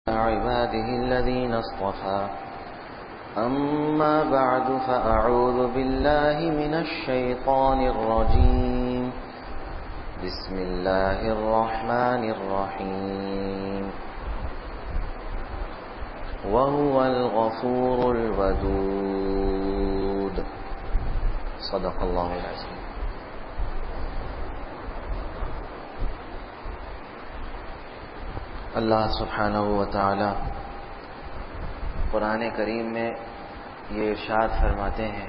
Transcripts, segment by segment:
عباده الذين اصطفى أما بعد فأعوذ بالله من الشيطان الرجيم بسم الله الرحمن الرحيم وهو الغفور الودود صدق الله العظيم. اللہ سبحانہ و تعالی قرآن کریم میں یہ ارشاد فرماتے ہیں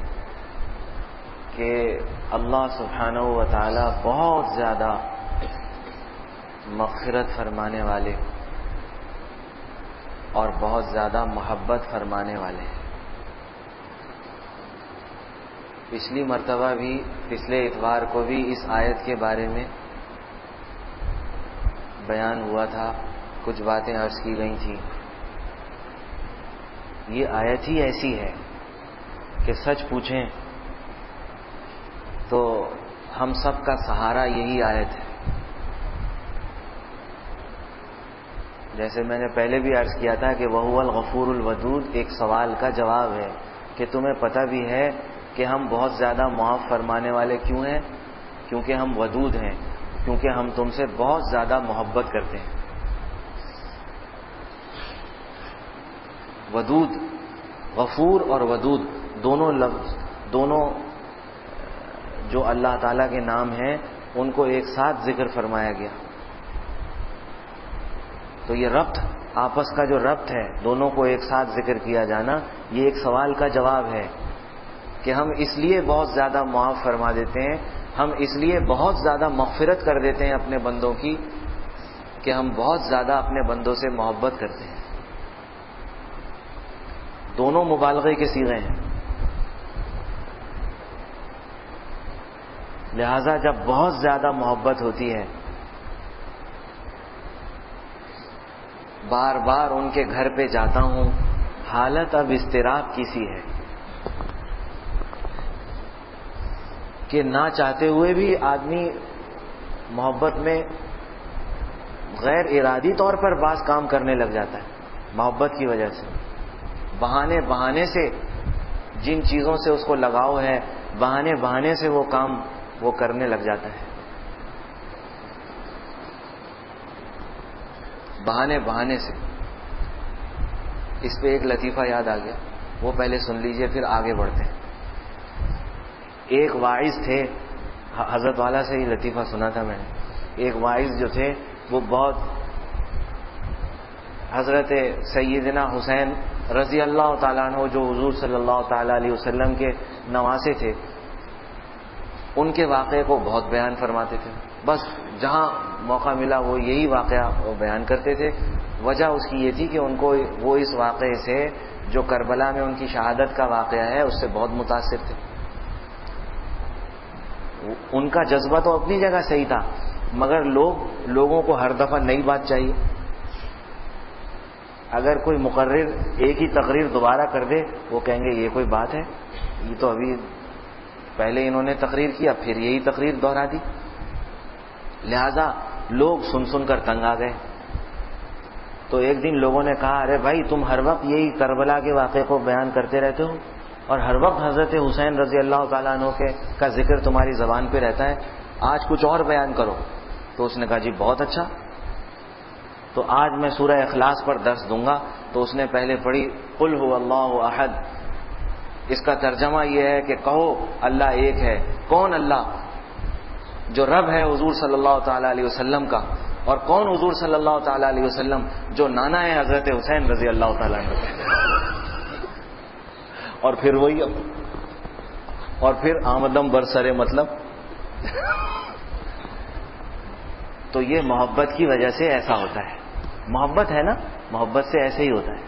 کہ اللہ سبحانہ و تعالی بہت زیادہ مغفرت فرمانے والے اور بہت زیادہ محبت فرمانے والے ہیں. پچھلی مرتبہ بھی پچھلے اتوار کو بھی اس آیت کے بارے میں بیان ہوا تھا, کچھ باتیں عرض کی گئی تھیں. یہ آیت ہی ایسی ہے کہ سچ پوچھیں تو ہم سب کا سہارا یہی آیت ہے. جیسے میں نے پہلے بھی عرض کیا تھا کہ وَهُوَ الْغَفُورُ الْوَدُودُ ایک سوال کا جواب ہے کہ تمہیں پتہ بھی ہے کہ ہم بہت زیادہ معاف فرمانے والے کیوں ہیں؟ کیونکہ ہم ودود ہیں, کیونکہ ہم تم سے بہت زیادہ محبت کرتے ہیں. ودود, غفور اور ودود دونوں لفظ, دونوں جو اللہ تعالیٰ کے نام ہیں ان کو ایک ساتھ ذکر فرمایا گیا. تو یہ ربط, آپس کا جو ربط ہے, دونوں کو ایک ساتھ ذکر کیا جانا, یہ ایک سوال کا جواب ہے کہ ہم اس لیے بہت زیادہ معاف فرما دیتے ہیں, ہم اس لیے بہت زیادہ مغفرت کر دیتے ہیں اپنے بندوں کی کہ ہم بہت زیادہ اپنے بندوں سے محبت کرتے ہیں. دونوں مبالغے کے صیغے ہیں. لہذا جب بہت زیادہ محبت ہوتی ہے, بار بار ان کے گھر پہ جاتا ہوں, حالت اب اضطراب کی سی ہے کہ نہ چاہتے ہوئے بھی آدمی محبت میں غیر ارادی طور پر بعض کام کرنے لگ جاتا ہے. محبت کی وجہ سے بہانے سے جن چیزوں سے اس کو لگاؤ ہے, بہانے سے وہ کام وہ کرنے لگ جاتا ہے. بہانے سے. اس پہ ایک لطیفہ یاد آ گیا, وہ پہلے سن لیجئے پھر آگے بڑھتے ہیں. ایک واعظ تھے, حضرت والا سے یہ لطیفہ سنا تھا میں نے. ایک واعظ جو تھے وہ بہت حضرت سیدنا حسین رضی اللہ تعالیٰ عنہ جو حضور صلی اللہ تعالیٰ علیہ وسلم کے نواسے تھے, ان کے واقعے کو بہت بیان فرماتے تھے. بس جہاں موقع ملا وہ یہی واقعہ وہ بیان کرتے تھے. وجہ اس کی یہ تھی کہ ان کو وہ اس واقعے سے جو کربلا میں ان کی شہادت کا واقعہ ہے اس سے بہت متاثر تھے. ان کا جذبہ تو اپنی جگہ صحیح تھا, مگر لوگوں کو ہر دفعہ نئی بات چاہیے. اگر کوئی مقرر ایک ہی تقریر دوبارہ کر دے, وہ کہیں گے یہ کوئی بات ہے, یہ تو ابھی پہلے انہوں نے تقریر کیا پھر یہی تقریر دہرا دی. لہذا لوگ سن کر تنگ آ گئے. تو ایک دن لوگوں نے کہا, ارے بھائی تم ہر وقت یہی کربلا کے واقعے کو بیان کرتے رہتے ہو اور ہر وقت حضرت حسین رضی اللہ تعالیٰ عنہ کا ذکر تمہاری زبان پہ رہتا ہے, آج کچھ اور بیان کرو. تو اس نے کہا جی بہت اچھا, تو آج میں سورہ اخلاص پر درس دوں گا. تو اس نے پہلے پڑھی قل هو اللہ احد. اس کا ترجمہ یہ ہے کہ کہو اللہ ایک ہے. کون اللہ؟ جو رب ہے حضور صلی اللہ تعالی علیہ وسلم کا. اور کون حضور صلی اللہ تعالی علیہ وسلم؟ جو نانا ہے حضرت حسین رضی اللہ تعالی عنہ. اور پھر وہی, اور پھر آمدم برسرے مطلب. تو یہ محبت کی وجہ سے ایسا ہوتا ہے. محبت ہے نا, محبت سے ایسے ہی ہوتا ہے.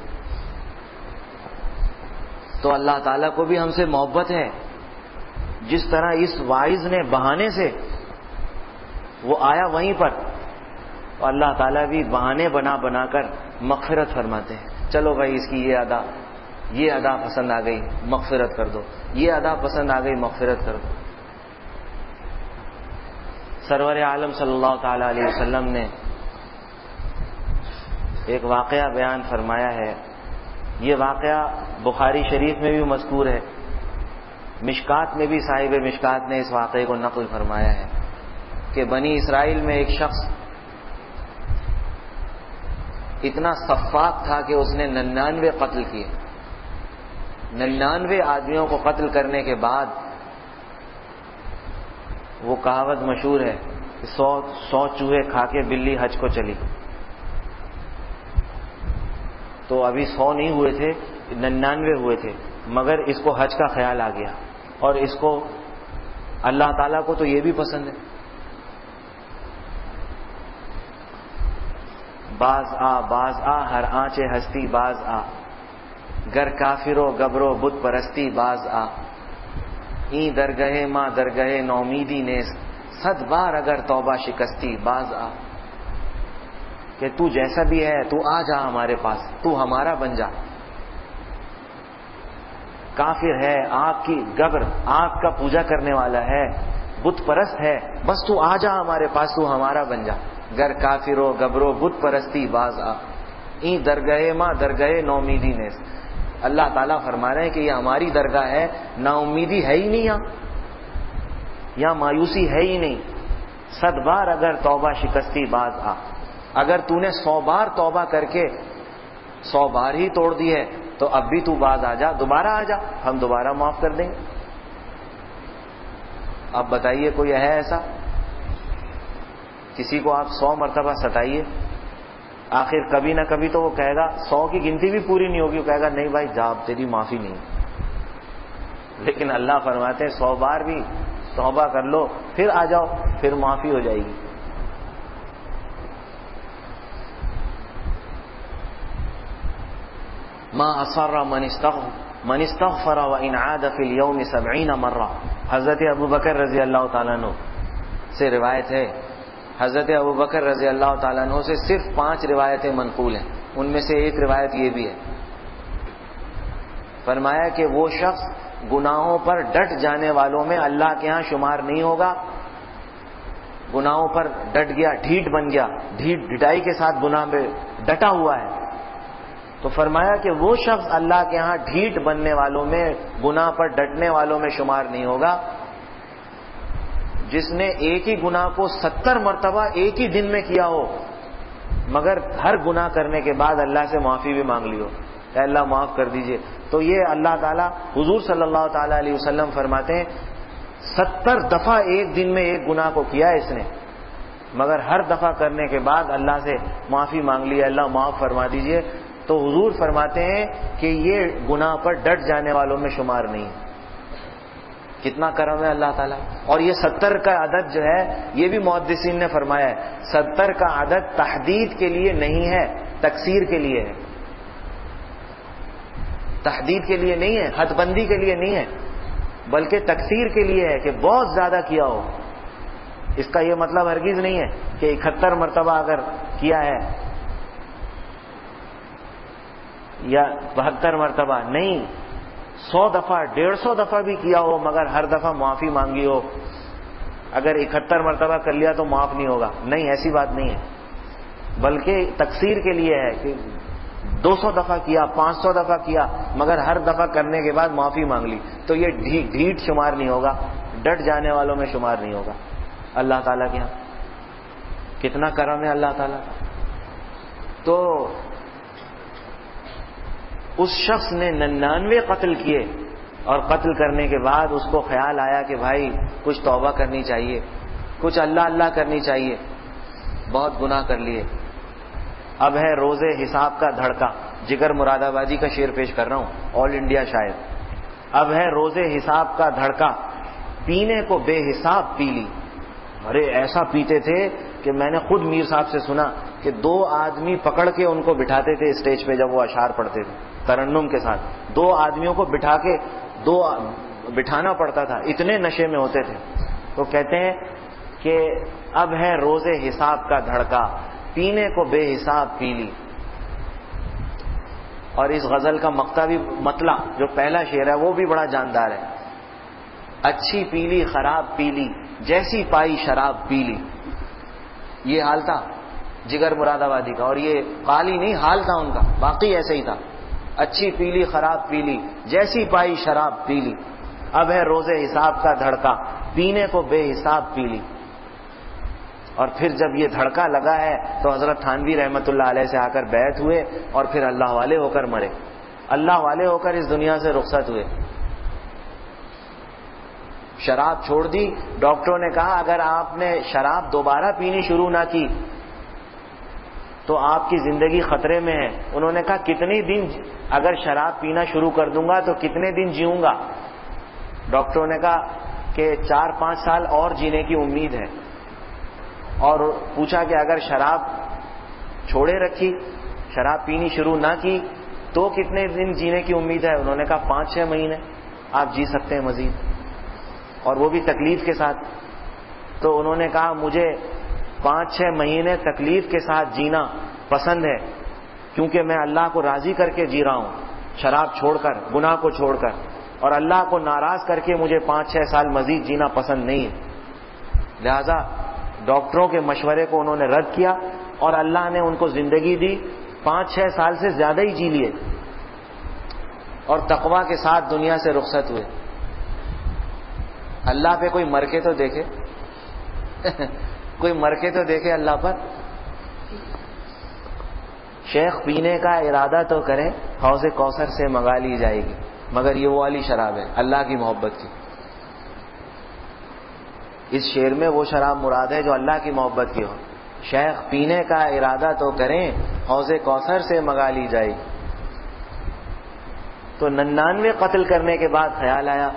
تو اللہ تعالیٰ کو بھی ہم سے محبت ہے. جس طرح اس واعظ نے بہانے سے وہ آیا وہیں پر, تو اللہ تعالیٰ بھی بہانے بنا کر مغفرت فرماتے ہیں. چلو بھائی اس کی یہ ادا پسند آ گئی مغفرت کر دو, یہ ادا پسند آ گئی مغفرت کر دو. سرور عالم صلی اللہ تعالی علیہ وسلم نے ایک واقعہ بیان فرمایا ہے. یہ واقعہ بخاری شریف میں بھی مذکور ہے, مشکات میں بھی صاحب مشکات نے اس واقعے کو نقل فرمایا ہے کہ بنی اسرائیل میں ایک شخص اتنا سفاک تھا کہ اس نے 99 قتل کیے. 99 آدمیوں کو قتل کرنے کے بعد وہ کہاوت مشہور ہے کہ 100 چوہے کھا کے بلی حج کو چلی. تو ابھی 100 نہیں ہوئے تھے, 99 ہوئے تھے, مگر اس کو حج کا خیال آ گیا, اور اس کو اللہ تعالیٰ کو تو یہ بھی پسند ہے. باز آ ہر آنچے ہستی باز آ, گر کافرو گبرو بت پرستی باز آ, این درگاہ ماں درگاہ نومیدی نیست, 100 بار اگر توبہ شکستی باز آ. کہ تو جیسا بھی ہے تو آ جا ہمارے پاس, تو ہمارا بن جا. کافر ہے, آگ کی گبر, آگ کا پوجا کرنے والا ہے, بت پرست ہے, بس تو آ جا ہمارے پاس, تو ہمارا بن جا. گر کافرو گبرو بت پرستی باز آ, این درگاہ ماں درگاہ نومیدی نیست. اللہ تعالیٰ فرما رہے ہیں کہ یہ ہماری درگاہ ہے, نا امیدی ہے ہی نہیں, یہاں مایوسی ہے ہی نہیں. 100 بار اگر توبہ شکستی باز آ, اگر تو نے 100 بار توبہ کر کے 100 بار ہی توڑ دی ہے تو اب بھی تو باز آ جا, دوبارہ آ جا, ہم دوبارہ معاف کر دیں گے. اب بتائیے کوئی ہے ایسا؟ کسی کو آپ 100 مرتبہ ستائیے, آخر کبھی نہ کبھی تو وہ کہے گا, 100 کی گنتی بھی پوری نہیں ہوگی, وہ کہے گا نہیں بھائی جا, اب تیری معافی نہیں. لیکن اللہ فرماتے ہیں 100 بار بھی توبہ کر لو, پھر آ جاؤ, پھر معافی ہو جائے گی. ما اصر من استغفر وان عاد فی اليوم 70 مرہ. حضرت ابوبکر رضی اللہ تعالیٰ عنہ سے روایت ہے, حضرت ابوبکر رضی اللہ تعالیٰ عنہ سے صرف 5 روایتیں منقول ہیں, ان میں سے ایک روایت یہ بھی ہے. فرمایا کہ وہ شخص گناہوں پر ڈٹ جانے والوں میں اللہ کے ہاں شمار نہیں ہوگا. گناہوں پر ڈٹ گیا, ڈھیٹ بن گیا, ڈھٹائی کے ساتھ گناہ میں ڈٹا ہوا ہے, تو فرمایا کہ وہ شخص اللہ کے ہاں ڈھیٹ بننے والوں میں, گناہ پر ڈٹنے والوں میں شمار نہیں ہوگا جس نے ایک ہی گناہ کو 70 مرتبہ ایک ہی دن میں کیا ہو, مگر ہر گناہ کرنے کے بعد اللہ سے معافی بھی مانگ لی ہو, اے اللہ معاف کر دیجئے. تو یہ اللہ تعالیٰ, حضور صلی اللہ تعالیٰ علیہ وسلم فرماتے ہیں 70 دفعہ ایک دن میں ایک گناہ کو کیا اس نے, مگر ہر دفعہ کرنے کے بعد اللہ سے معافی مانگ لی, اللہ معاف فرما دیجئے. تو حضور فرماتے ہیں کہ یہ گناہ پر ڈٹ جانے والوں میں شمار نہیں ہے. کتنا کرم ہے اللہ تعالیٰ. اور یہ 70 کا عدد جو ہے, یہ بھی محدثین نے فرمایا ہے, 70 کا عدد تحدید کے لیے نہیں ہے, تکثیر کے لیے ہے. تحدید کے لیے نہیں ہے, حد بندی کے لیے نہیں ہے, بلکہ تکثیر کے لیے ہے کہ بہت زیادہ کیا ہو. اس کا یہ مطلب ہرگز نہیں ہے کہ 71 مرتبہ اگر کیا ہے یا 72 مرتبہ, نہیں, 100 دفعہ 150 دفعہ بھی کیا ہو مگر ہر دفعہ معافی مانگی ہو. اگر 71 مرتبہ کر لیا تو معاف نہیں ہوگا, نہیں, ایسی بات نہیں ہے, بلکہ تکثیر کے لیے ہے کہ 200 دفعہ کیا, 500 دفعہ کیا, مگر ہر دفعہ کرنے کے بعد معافی مانگ لی, تو یہ ڈھیٹ شمار نہیں ہوگا, ڈٹ جانے والوں میں شمار نہیں ہوگا. اللہ تعالیٰ کے یہاں کتنا کرم ہے اللہ تعالیٰ کا. تو اس شخص نے 99 قتل کیے, اور قتل کرنے کے بعد اس کو خیال آیا کہ بھائی کچھ توبہ کرنی چاہیے, کچھ اللہ اللہ کرنی چاہیے, بہت گناہ کر لیے. اب ہے روز حساب کا دھڑکا. جگر مراد آبادی کا شعر پیش کر رہا ہوں, آل انڈیا شاعر. اب ہے روز حساب کا دھڑکا, پینے کو بے حساب پی لی. ارے ایسا پیتے تھے کہ میں نے خود میر صاحب سے سنا کہ 2 آدمی پکڑ کے ان کو بٹھاتے تھے اسٹیج پہ جب وہ اشعار پڑھتے تھے ترنم کے ساتھ. 2 آدمیوں کو بٹھا کے بٹھانا پڑتا تھا, اتنے نشے میں ہوتے تھے. تو کہتے ہیں کہ اب ہے روز حساب کا دھڑکا, پینے کو بے حساب پی لی. اور اس غزل کا مقطع بھی, مطلع جو پہلا شعر ہے وہ بھی بڑا جاندار ہے. اچھی پی لی خراب پی لی, جیسی پائی شراب پی لی. یہ حال تھا. جگر مراد آبادی کا، اور یہ قالی نہیں، حال تھا ان کا، باقی ایسے ہی تھا، اچھی پی لی خراب پی لی، جیسی پائی شراب پی لی، اب ہے روزے حساب کا دھڑکا، پینے کو بے حساب پی لی۔ اور پھر جب یہ دھڑکا لگا ہے تو حضرت تھانوی رحمت اللہ علیہ سے آ کر بیعت ہوئے اور پھر اللہ والے ہو کر مرے، اللہ والے ہو کر اس دنیا سے رخصت ہوئے۔ شراب چھوڑ دی، ڈاکٹروں نے کہا اگر آپ نے شراب دوبارہ پینی شروع نہ کی تو آپ کی زندگی خطرے میں ہے۔ انہوں نے کہا کتنے دن، اگر شراب پینا شروع کر دوں گا تو کتنے دن جیوں گا؟ ڈاکٹروں نے کہا کہ 4-5 سال اور جینے کی امید ہے۔ اور پوچھا کہ اگر شراب چھوڑے رکھی، شراب پینی شروع نہ کی تو کتنے دن جینے کی امید ہے؟ انہوں نے کہا 5-6 مہینے آپ جی سکتے ہیں مزید، اور وہ بھی تکلیف کے ساتھ۔ تو انہوں نے کہا مجھے 5-6 مہینے تکلیف کے ساتھ جینا پسند ہے، کیونکہ میں اللہ کو راضی کر کے جی رہا ہوں، شراب چھوڑ کر، گناہ کو چھوڑ کر، اور اللہ کو ناراض کر کے مجھے 5-6 سال مزید جینا پسند نہیں ہے۔ لہذا ڈاکٹروں کے مشورے کو انہوں نے رد کیا اور اللہ نے ان کو زندگی دی، 5-6 سال سے زیادہ ہی جی لیے، اور تقویٰ کے ساتھ دنیا سے رخصت ہوئے۔ اللہ پہ کوئی مر کے تو دیکھے کوئی مر کے تو دیکھے اللہ پر۔ شیخ پینے کا ارادہ تو کرے، حوض کوثر سے منگا لی جائے گی، مگر یہ وہ والی شراب ہے اللہ کی محبت کی۔ اس شعر میں وہ شراب مراد ہے جو اللہ کی محبت کی ہو۔ شیخ پینے کا ارادہ تو کریں، حوض کوثر سے منگا لی جائے گی۔ تو 99 قتل کرنے کے بعد خیال آیا،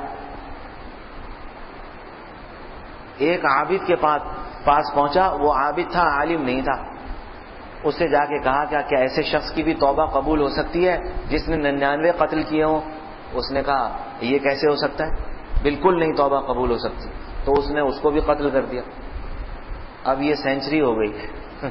ایک عابد کے پاس پہنچا، وہ عابد تھا، عالم نہیں تھا۔ اس سے جا کے کہا کیا ایسے شخص کی بھی توبہ قبول ہو سکتی ہے جس نے 99 قتل کیے ہوں؟ اس نے کہا یہ کیسے ہو سکتا ہے، بالکل نہیں توبہ قبول ہو سکتی۔ تو اس نے اس کو بھی قتل کر دیا۔ اب یہ سینچری ہو گئی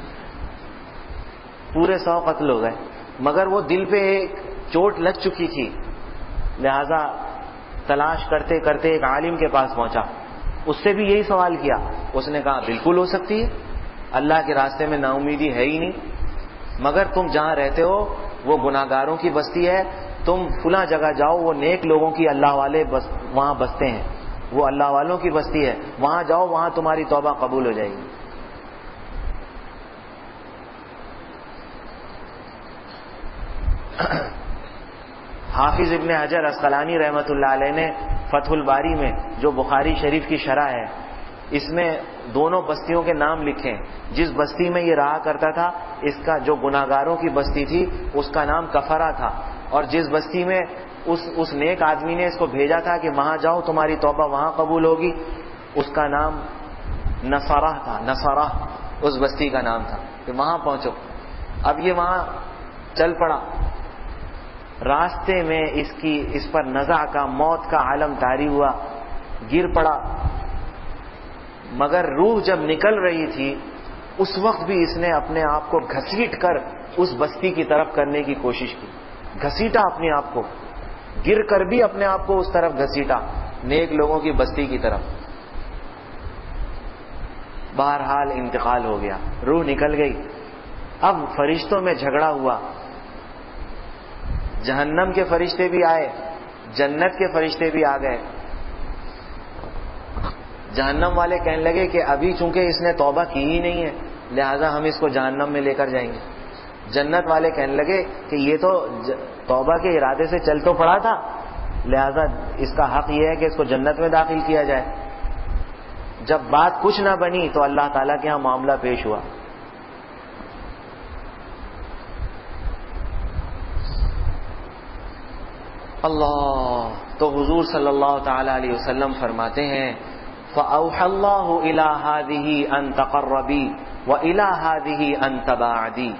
پورے 100 قتل ہو گئے، مگر وہ دل پہ ایک چوٹ لگ چکی تھی، لہذا تلاش کرتے کرتے ایک عالم کے پاس پہنچا، اس سے بھی یہی سوال کیا۔ اس نے کہا بالکل ہو سکتی ہے، اللہ کے راستے میں نا امیدی ہے ہی نہیں، مگر تم جہاں رہتے ہو وہ گناہگاروں کی بستی ہے، تم فلاں جگہ جاؤ، وہ نیک لوگوں کی اللہ والے وہاں بستے ہیں، وہ اللہ والوں کی بستی ہے، وہاں جاؤ، وہاں تمہاری توبہ قبول ہو جائے گی۔ حافظ ابن حجر عسقلانی رحمۃ اللہ علیہ نے فتح الباری میں جو بخاری شریف کی شرح ہے، اس میں دونوں بستیوں کے نام لکھے ہیں۔ جس بستی میں یہ رہا کرتا تھا، اس کا جو گناہگاروں کی بستی تھی اس کا نام کفرہ تھا، اور جس بستی میں اس نیک آدمی نے اس کو بھیجا تھا کہ وہاں جاؤ تمہاری توبہ وہاں قبول ہوگی، اس کا نام نصرہ تھا۔ نصرہ اس بستی کا نام تھا کہ وہاں پہنچو۔ اب یہ وہاں چل پڑا، راستے میں اس پر نزع کا، موت کا عالم طاری ہوا، گر پڑا، مگر روح جب نکل رہی تھی اس وقت بھی اس نے اپنے آپ کو گھسیٹ کر اس بستی کی طرف کرنے کی کوشش کی، گھسیٹا اپنے آپ کو، گر کر بھی اپنے آپ کو اس طرف گھسیٹا، نیک لوگوں کی بستی کی طرف۔ بہرحال انتقال ہو گیا، روح نکل گئی۔ اب فرشتوں میں جھگڑا ہوا، جہنم کے فرشتے بھی آئے، جنت کے فرشتے بھی آ گئے۔ جہنم والے کہنے لگے کہ ابھی چونکہ اس نے توبہ کی ہی نہیں ہے لہذا ہم اس کو جہنم میں لے کر جائیں گے۔ جنت والے کہنے لگے کہ یہ تو توبہ کے ارادے سے چل تو پڑا تھا، لہذا اس کا حق یہ ہے کہ اس کو جنت میں داخل کیا جائے۔ جب بات کچھ نہ بنی تو اللہ تعالیٰ کے ہاں معاملہ پیش ہوا۔ اللہ تو حضور صلی اللہ تعالی علیہ وسلم فرماتے ہیں فَأَوْحَى اللَّهُ إِلَى هَذِهِ أَن تَقَرَّبِي وَإِلَى هَذِهِ أَن تَبَاعَدِي۔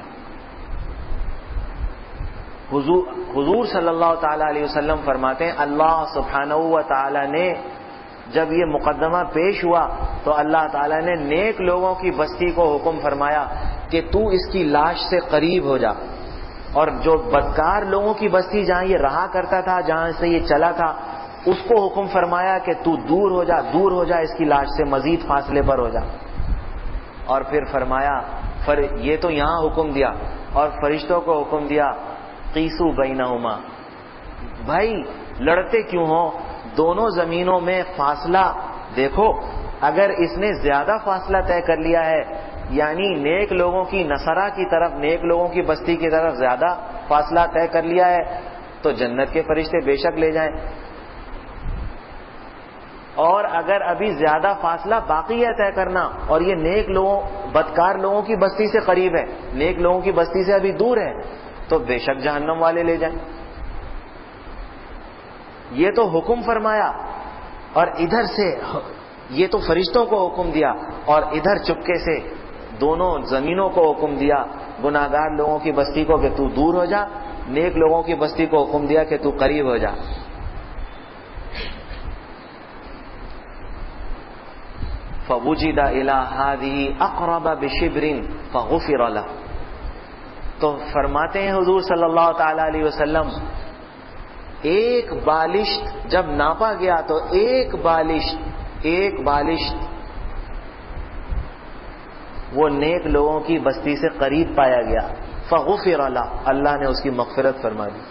حضور صلی اللہ تعالی علیہ وسلم فرماتے ہیں اللہ سبحانہ و تعالی نے جب یہ مقدمہ پیش ہوا تو اللہ تعالی نے نیک لوگوں کی بستی کو حکم فرمایا کہ تو اس کی لاش سے قریب ہو جا، اور جو بدکار لوگوں کی بستی جہاں یہ رہا کرتا تھا، جہاں سے یہ چلا تھا، اس کو حکم فرمایا کہ تو دور ہو جا اس کی لاش سے، مزید فاصلے پر ہو جا۔ اور پھر فرمایا یہ تو یہاں حکم دیا اور فرشتوں کو حکم دیا قیسو بینہما، بھائی لڑتے کیوں ہو، دونوں زمینوں میں فاصلہ دیکھو، اگر اس نے زیادہ فاصلہ طے کر لیا ہے، یعنی نیک لوگوں کی نصرہ کی طرف، نیک لوگوں کی بستی کی طرف زیادہ فاصلہ طے کر لیا ہے تو جنت کے فرشتے بے شک لے جائیں، اور اگر ابھی زیادہ فاصلہ باقی ہے طے کرنا اور یہ نیک لوگوں بدکار لوگوں کی بستی سے قریب ہے، نیک لوگوں کی بستی سے ابھی دور ہے، تو بے شک جہنم والے لے جائیں۔ یہ تو حکم فرمایا، اور ادھر سے یہ تو فرشتوں کو حکم دیا، اور ادھر چپکے سے دونوں زمینوں کو حکم دیا، گناہگار لوگوں کی بستی کو کہ تو دور ہو جا، نیک لوگوں کی بستی کو حکم دیا کہ تو قریب ہو جا۔ فَوُجِدَ إِلَى هَذِهِ أَقْرَبَ بِشِبْرٍ فَغُفِرَ لَهُ، تو فرماتے ہیں حضور صلی اللہ تعالی علیہ وسلم، ایک بالشت جب ناپا گیا تو ایک بالشت وہ نیک لوگوں کی بستی سے قریب پایا گیا، فغفر لہ، اللہ نے اس کی مغفرت فرما دی۔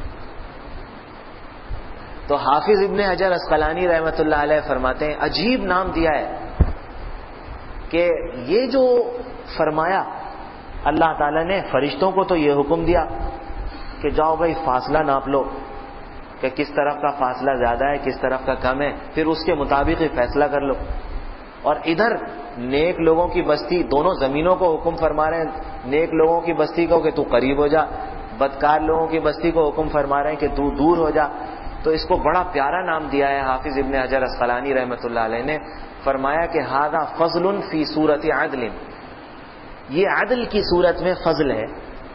تو حافظ ابن حجر عسقلانی رحمۃ اللہ علیہ فرماتے ہیں عجیب نام دیا ہے کہ یہ جو فرمایا اللہ تعالیٰ نے، فرشتوں کو تو یہ حکم دیا کہ جاؤ بھائی فاصلہ ناپ لو کہ کس طرف کا فاصلہ زیادہ ہے کس طرف کا کم ہے، پھر اس کے مطابق ہی فیصلہ کر لو، اور ادھر نیک لوگوں کی بستی، دونوں زمینوں کو حکم فرما رہے ہیں، نیک لوگوں کی بستی کو کہ تو قریب ہو جا، بدکار لوگوں کی بستی کو حکم فرما رہے ہیں کہ تو دور ہو جا۔ تو اس کو بڑا پیارا نام دیا ہے حافظ ابن حجر عسقلانی رحمۃ اللہ علیہ نے، فرمایا کہ ھذا فضل فی صورت عدل، یہ عدل کی صورت میں فضل ہے۔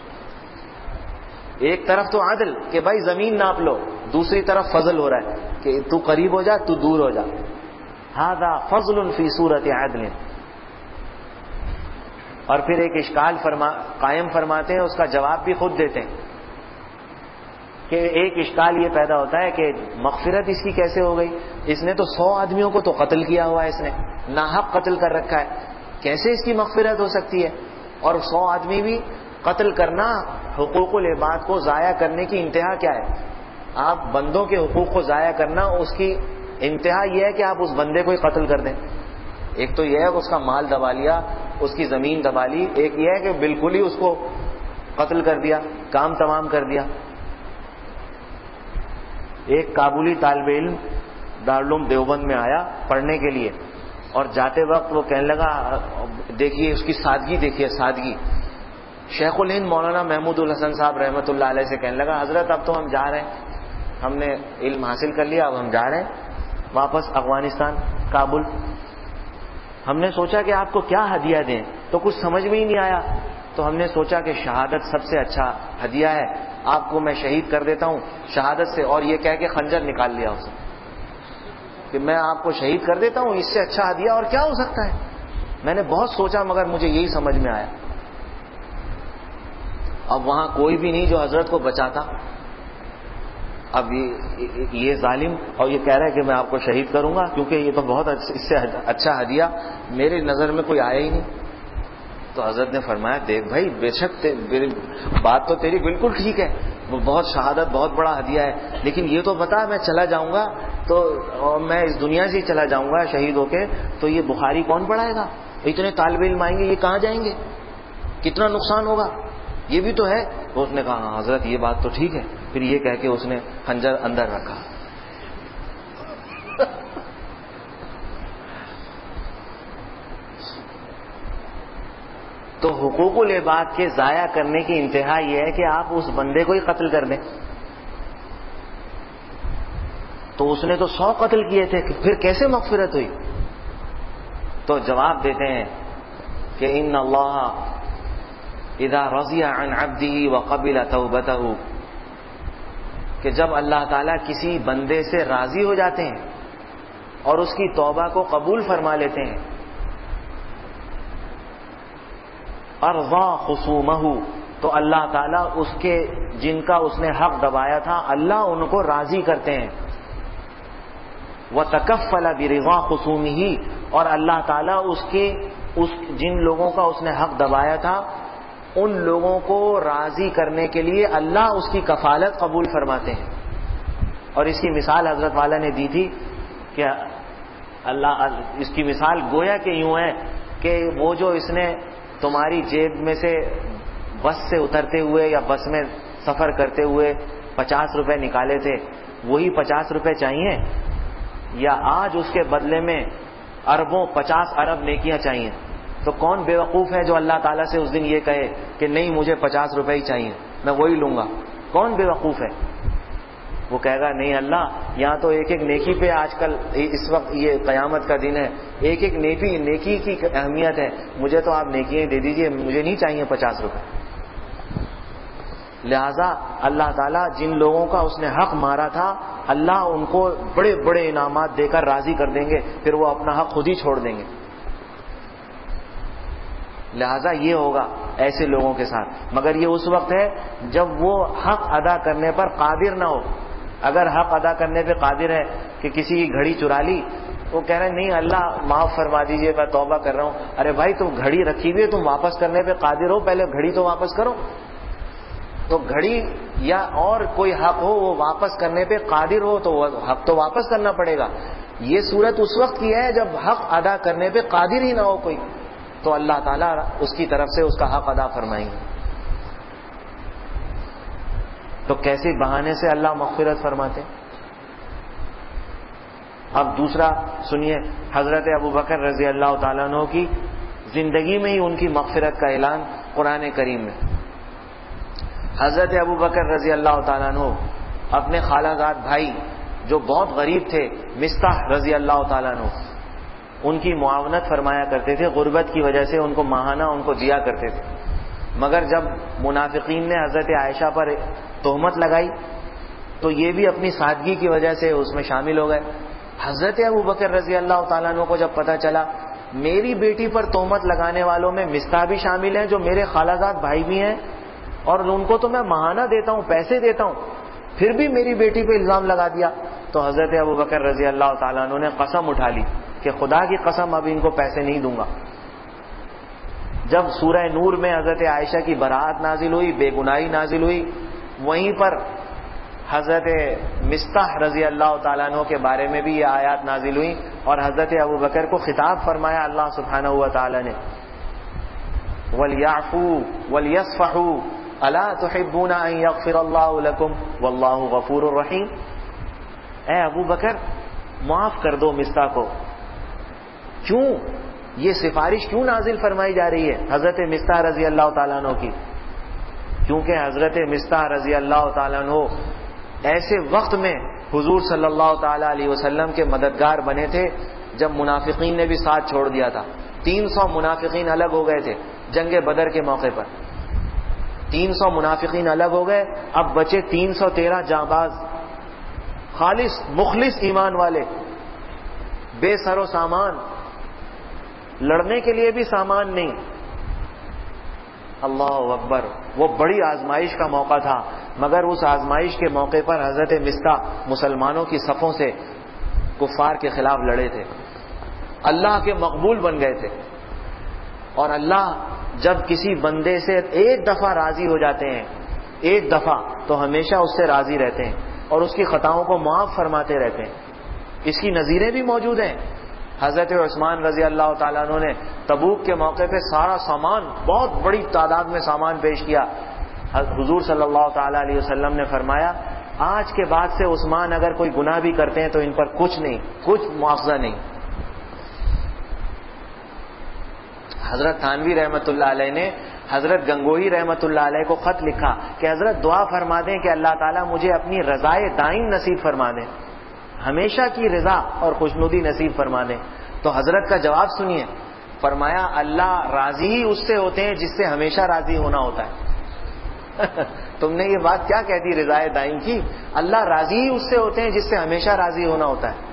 ایک طرف تو عدل کہ بھائی زمین ناپ لو، دوسری طرف فضل ہو رہا ہے کہ تو قریب ہو جا تو دور ہو جا، ھذا فضل فی صورت عدل۔ اور پھر ایک اشکال قائم فرماتے ہیں، اس کا جواب بھی خود دیتے ہیں کہ ایک اشکال یہ پیدا ہوتا ہے کہ مغفرت اس کی کیسے ہو گئی، اس نے تو 100 آدمیوں کو تو قتل کیا ہوا ہے، اس نے ناحق قتل کر رکھا ہے، کیسے اس کی مغفرت ہو سکتی ہے؟ اور 100 آدمی بھی قتل کرنا، حقوق العباد کو ضائع کرنے کی انتہا کیا ہے؟ آپ بندوں کے حقوق کو ضائع کرنا، اس کی انتہا یہ ہے کہ آپ اس بندے کو ہی قتل کر دیں۔ ایک تو یہ ہے کہ اس کا مال دبا لیا، اس کی زمین دبا لی، ایک یہ ہے کہ بالکل ہی اس کو قتل کر دیا، کام تمام کر دیا۔ ایک کابلی طالب علم دارالعلوم دیوبند میں آیا پڑھنے کے لیے، اور جاتے وقت وہ کہنے لگا، دیکھیے اس کی سادگی، دیکھیے سادگی، شیخ الہند مولانا محمود الحسن صاحب رحمۃ اللہ علیہ سے کہنے لگا، حضرت اب تو ہم جا رہے ہیں، ہم نے علم حاصل کر لیا، اب ہم جا رہے ہیں واپس افغانستان کابل، ہم نے سوچا کہ آپ کو کیا ہدیہ دیں، تو کچھ سمجھ میں ہی نہیں آیا، تو ہم نے سوچا کہ شہادت سب سے اچھا ہدیہ ہے، آپ کو میں شہید کر دیتا ہوں شہادت سے، اور یہ کہہ کے خنجر نکال لیا اسے کہ میں آپ کو شہید کر دیتا ہوں، اس سے اچھا ہدیہ اور کیا ہو سکتا ہے؟ میں نے بہت سوچا مگر مجھے یہی سمجھ میں آیا۔ اب وہاں کوئی بھی نہیں جو حضرت کو بچاتا، اب یہ ظالم اور یہ کہہ رہا ہے کہ میں آپ کو شہید کروں گا، کیونکہ یہ تو بہت اس سے اچھا ہدیہ میری نظر میں کوئی آیا ہی نہیں۔ تو حضرت نے فرمایا، دیکھ بھائی، بے شک بات تو تیری بالکل ٹھیک ہے، وہ بہت شہادت بہت بڑا ہدیہ ہے، لیکن یہ تو بتا میں چلا جاؤں گا تو میں اس دنیا سے چلا جاؤں گا شہید ہو کے، تو یہ بخاری کون پڑھائے گا؟ اتنے طالب علم آئیں گے، یہ کہاں جائیں گے؟ کتنا نقصان ہوگا؟ یہ بھی تو ہے۔ تو اس نے کہا، ہاں حضرت یہ بات تو ٹھیک ہے، پھر یہ کہہ کے اس نے خنجر اندر رکھا۔ تو حقوق العباد کے ضائع کرنے کی انتہا یہ ہے کہ آپ اس بندے کو ہی قتل کر دیں۔ تو اس نے تو 100 قتل کیے تھے، پھر کیسے مغفرت ہوئی؟ تو جواب دیتے ہیں کہ ان اللہ اذا رضی عن عبده وقبل توبته، کہ جب اللہ تعالیٰ کسی بندے سے راضی ہو جاتے ہیں اور اس کی توبہ کو قبول فرما لیتے ہیں، ارضا خصومہ، تو اللہ تعالیٰ اس کے جن کا اس نے حق دبایا تھا اللہ ان کو راضی کرتے ہیں، وتکفل برضا خصومہ، اور اللہ تعالیٰ اس کے جن لوگوں کا اس نے حق دبایا تھا ان لوگوں کو راضی کرنے کے لیے اللہ اس کی کفالت قبول فرماتے ہیں. اور اس کی مثال حضرت والا نے دی تھی کہ اللہ اس کی مثال گویا کہ یوں ہے کہ وہ جو اس نے تمہاری جیب میں سے بس سے اترتے ہوئے یا بس میں سفر کرتے ہوئے 50 روپے نکالے تھے، وہی 50 روپے چاہیے یا آج اس کے بدلے میں اربوں 50 ارب نیکیاں چاہیے؟ تو کون بے وقوف ہے جو اللہ تعالیٰ سے اس دن یہ کہے کہ نہیں مجھے 50 روپے ہی چاہیے، میں وہی لوں گا؟ کون بے وقوف ہے؟ وہ کہے گا نہیں اللہ، یہاں تو ایک ایک نیکی پہ آج کل اس وقت یہ قیامت کا دن ہے، ایک ایک نیکی کی اہمیت ہے، مجھے تو آپ نیکیاں دے دیجئے، مجھے نہیں چاہیے 50 روپے. لہذا اللہ تعالیٰ جن لوگوں کا اس نے حق مارا تھا اللہ ان کو بڑے بڑے انعامات دے کر راضی کر دیں گے، پھر وہ اپنا حق خود ہی چھوڑ دیں گے. لہذا یہ ہوگا ایسے لوگوں کے ساتھ، مگر یہ اس وقت ہے جب وہ حق ادا کرنے پر قادر نہ ہو. اگر حق ادا کرنے پہ قادر ہے کہ کسی کی گھڑی چرا لی، وہ کہہ رہے ہیں نہیں اللہ معاف فرما دیجئے میں توبہ کر رہا ہوں. ارے بھائی تم گھڑی رکھی ہوئی ہے، تم واپس کرنے پہ قادر ہو، پہلے گھڑی تو واپس کرو. تو گھڑی یا اور کوئی حق ہو وہ واپس کرنے پہ قادر ہو تو وہ حق تو واپس کرنا پڑے گا. یہ صورت اس وقت کی ہے جب حق ادا کرنے پہ قادر ہی نہ ہو کوئی، تو اللہ تعالیٰ اس کی طرف سے اس کا حق ادا فرمائیں گے. تو کیسے بہانے سے اللہ مغفرت فرماتے؟ اب دوسرا سنیے، حضرت ابوبکر رضی اللہ تعالیٰ عنہ کی زندگی میں ہی ان کی مغفرت کا اعلان قرآن کریم میں. حضرت ابوبکر رضی اللہ تعالیٰ عنہ اپنے خالہ زاد بھائی جو بہت غریب تھے، مصطح رضی اللہ تعالیٰ عنہ، ان کی معاونت فرمایا کرتے تھے. غربت کی وجہ سے ان کو ماہانہ ان کو دیا کرتے تھے. مگر جب منافقین نے حضرت عائشہ پر تہمت لگائی تو یہ بھی اپنی سادگی کی وجہ سے اس میں شامل ہو گئے. حضرت ابوبکر رضی اللہ تعالیٰ عنہ کو جب پتہ چلا میری بیٹی پر تہمت لگانے والوں میں مصطح بھی شامل ہیں جو میرے خالہ زاد بھائی بھی ہیں، اور ان کو تو میں ماہانہ دیتا ہوں، پیسے دیتا ہوں، پھر بھی میری بیٹی پہ الزام لگا دیا، تو حضرت ابوبکر رضی اللہ تعالیٰ عنہ نے قسم اٹھا لی کہ خدا کی قسم اب ان کو پیسے نہیں دوں گا. جب سورہ نور میں حضرت عائشہ کی براءت نازل ہوئی، بے گناہی نازل ہوئی، وہیں پر حضرت مصطح رضی اللہ تعالیٰ عنہ کے بارے میں بھی یہ آیات نازل ہوئی اور حضرت ابوبکر کو خطاب فرمایا اللہ سبحانہ و تعالیٰ نے، وَلْيَعْفُوا وَلْيَصْفَحُوا أَلَا تُحِبُّونَ أَن يَغْفِرَ اللَّهُ لَكُمْ وَاللَّهُ غَفُورٌ رَحِيمٌ. اے ابوبکر معاف کر دو مصطح کو. کیوں یہ سفارش کیوں نازل فرمائی جا رہی ہے حضرت مصطح رضی اللہ تعالیٰ عنہ کی؟ کیونکہ حضرت مصطح رضی اللہ تعالیٰ عنہ ایسے وقت میں حضور صلی اللہ تعالیٰ علیہ وسلم کے مددگار بنے تھے جب منافقین نے بھی ساتھ چھوڑ دیا تھا. 300 منافقین الگ ہو گئے تھے جنگ بدر کے موقع پر. 300 منافقین الگ ہو گئے، اب بچے 313 جانباز، خالص مخلص ایمان والے، بے سر و سامان، لڑنے کے لیے بھی سامان نہیں. اللہ اکبر، وہ بڑی آزمائش کا موقع تھا، مگر اس آزمائش کے موقع پر حضرت مصطح مسلمانوں کی صفوں سے کفار کے خلاف لڑے تھے، اللہ کے مقبول بن گئے تھے. اور اللہ جب کسی بندے سے ایک دفعہ راضی ہو جاتے ہیں، ایک دفعہ، تو ہمیشہ اس سے راضی رہتے ہیں اور اس کی خطاؤں کو معاف فرماتے رہتے ہیں. اس کی نظیریں بھی موجود ہیں. حضرت عثمان رضی اللہ تعالیٰ عنہ نے تبوک کے موقع پہ سارا سامان، بہت بڑی تعداد میں سامان پیش کیا. حضور صلی اللہ تعالیٰ علیہ وسلم نے فرمایا آج کے بعد سے عثمان اگر کوئی گناہ بھی کرتے ہیں تو ان پر کچھ نہیں، کچھ مواخذہ نہیں. حضرت تھانوی رحمۃ اللہ علیہ نے حضرت گنگوہی رحمۃ اللہ علیہ کو خط لکھا کہ حضرت دعا فرما دیں کہ اللہ تعالیٰ مجھے اپنی رضائے دائم نصیب فرما دیں، ہمیشہ کی رضا اور خوشنودی نصیب فرما دیں. تو حضرت کا جواب سنیے، فرمایا اللہ راضی ہی اس سے ہوتے ہیں جس سے ہمیشہ راضی ہونا ہوتا ہے. تم نے یہ بات کیا کہہ دی رضائے دائم کی؟ اللہ راضی ہی اس سے ہوتے ہیں جس سے ہمیشہ راضی ہونا ہوتا ہے.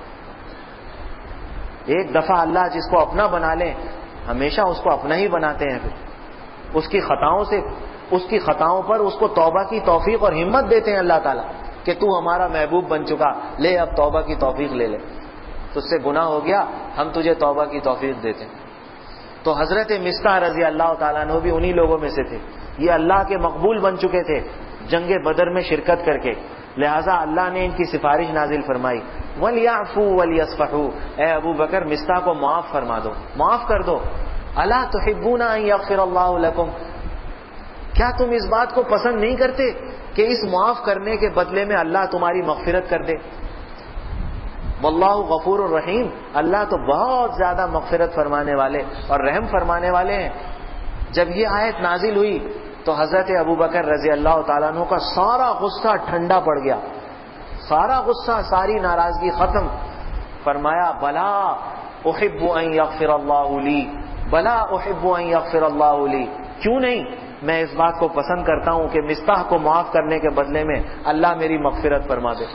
ایک دفعہ اللہ جس کو اپنا بنا لے ہمیشہ اس کو اپنا ہی بناتے ہیں. پھر اس کی خطاؤں پر اس کو توبہ کی توفیق اور ہمت دیتے ہیں اللہ تعالیٰ کہ تو ہمارا محبوب بن چکا، لے اب توبہ کی توفیق لے لے، تجھ سے گناہ ہو گیا، ہم تجھے توبہ کی توفیق دیتے ہیں. تو حضرت مصطح رضی اللہ تعالیٰ عنہ بھی انہی لوگوں میں سے تھے. یہ اللہ کے مقبول بن چکے تھے جنگ بدر میں شرکت کر کے, لہذا اللہ نے ان کی سفارش نازل فرمائی, وَلْيَعْفُوا وَلْيَصْفَحُوا, اے ابو بکر مصطح کو معاف فرما دو, معاف کر دو. أَلَا تُحِبُّونَ أَن يَغْفِرَ اللَّهُ لَكُمْ, کیا تم اس بات کو پسند نہیں کرتے کہ اس معاف کرنے کے بدلے میں اللہ تمہاری مغفرت کر دے؟ واللہ غفور الرحیم, اللہ تو بہت زیادہ مغفرت فرمانے والے اور رحم فرمانے والے ہیں. جب یہ آیت نازل ہوئی تو حضرت ابو بکر رضی اللہ تعالیٰ عنہ کا سارا غصہ ٹھنڈا پڑ گیا, سارا غصہ, ساری ناراضگی ختم. فرمایا بلا احب ان یغفر اللہ لی, بلا احب ان یغفر اللہ لی, کیوں نہیں, میں اس بات کو پسند کرتا ہوں کہ مصطح کو معاف کرنے کے بدلے میں اللہ میری مغفرت فرما دے.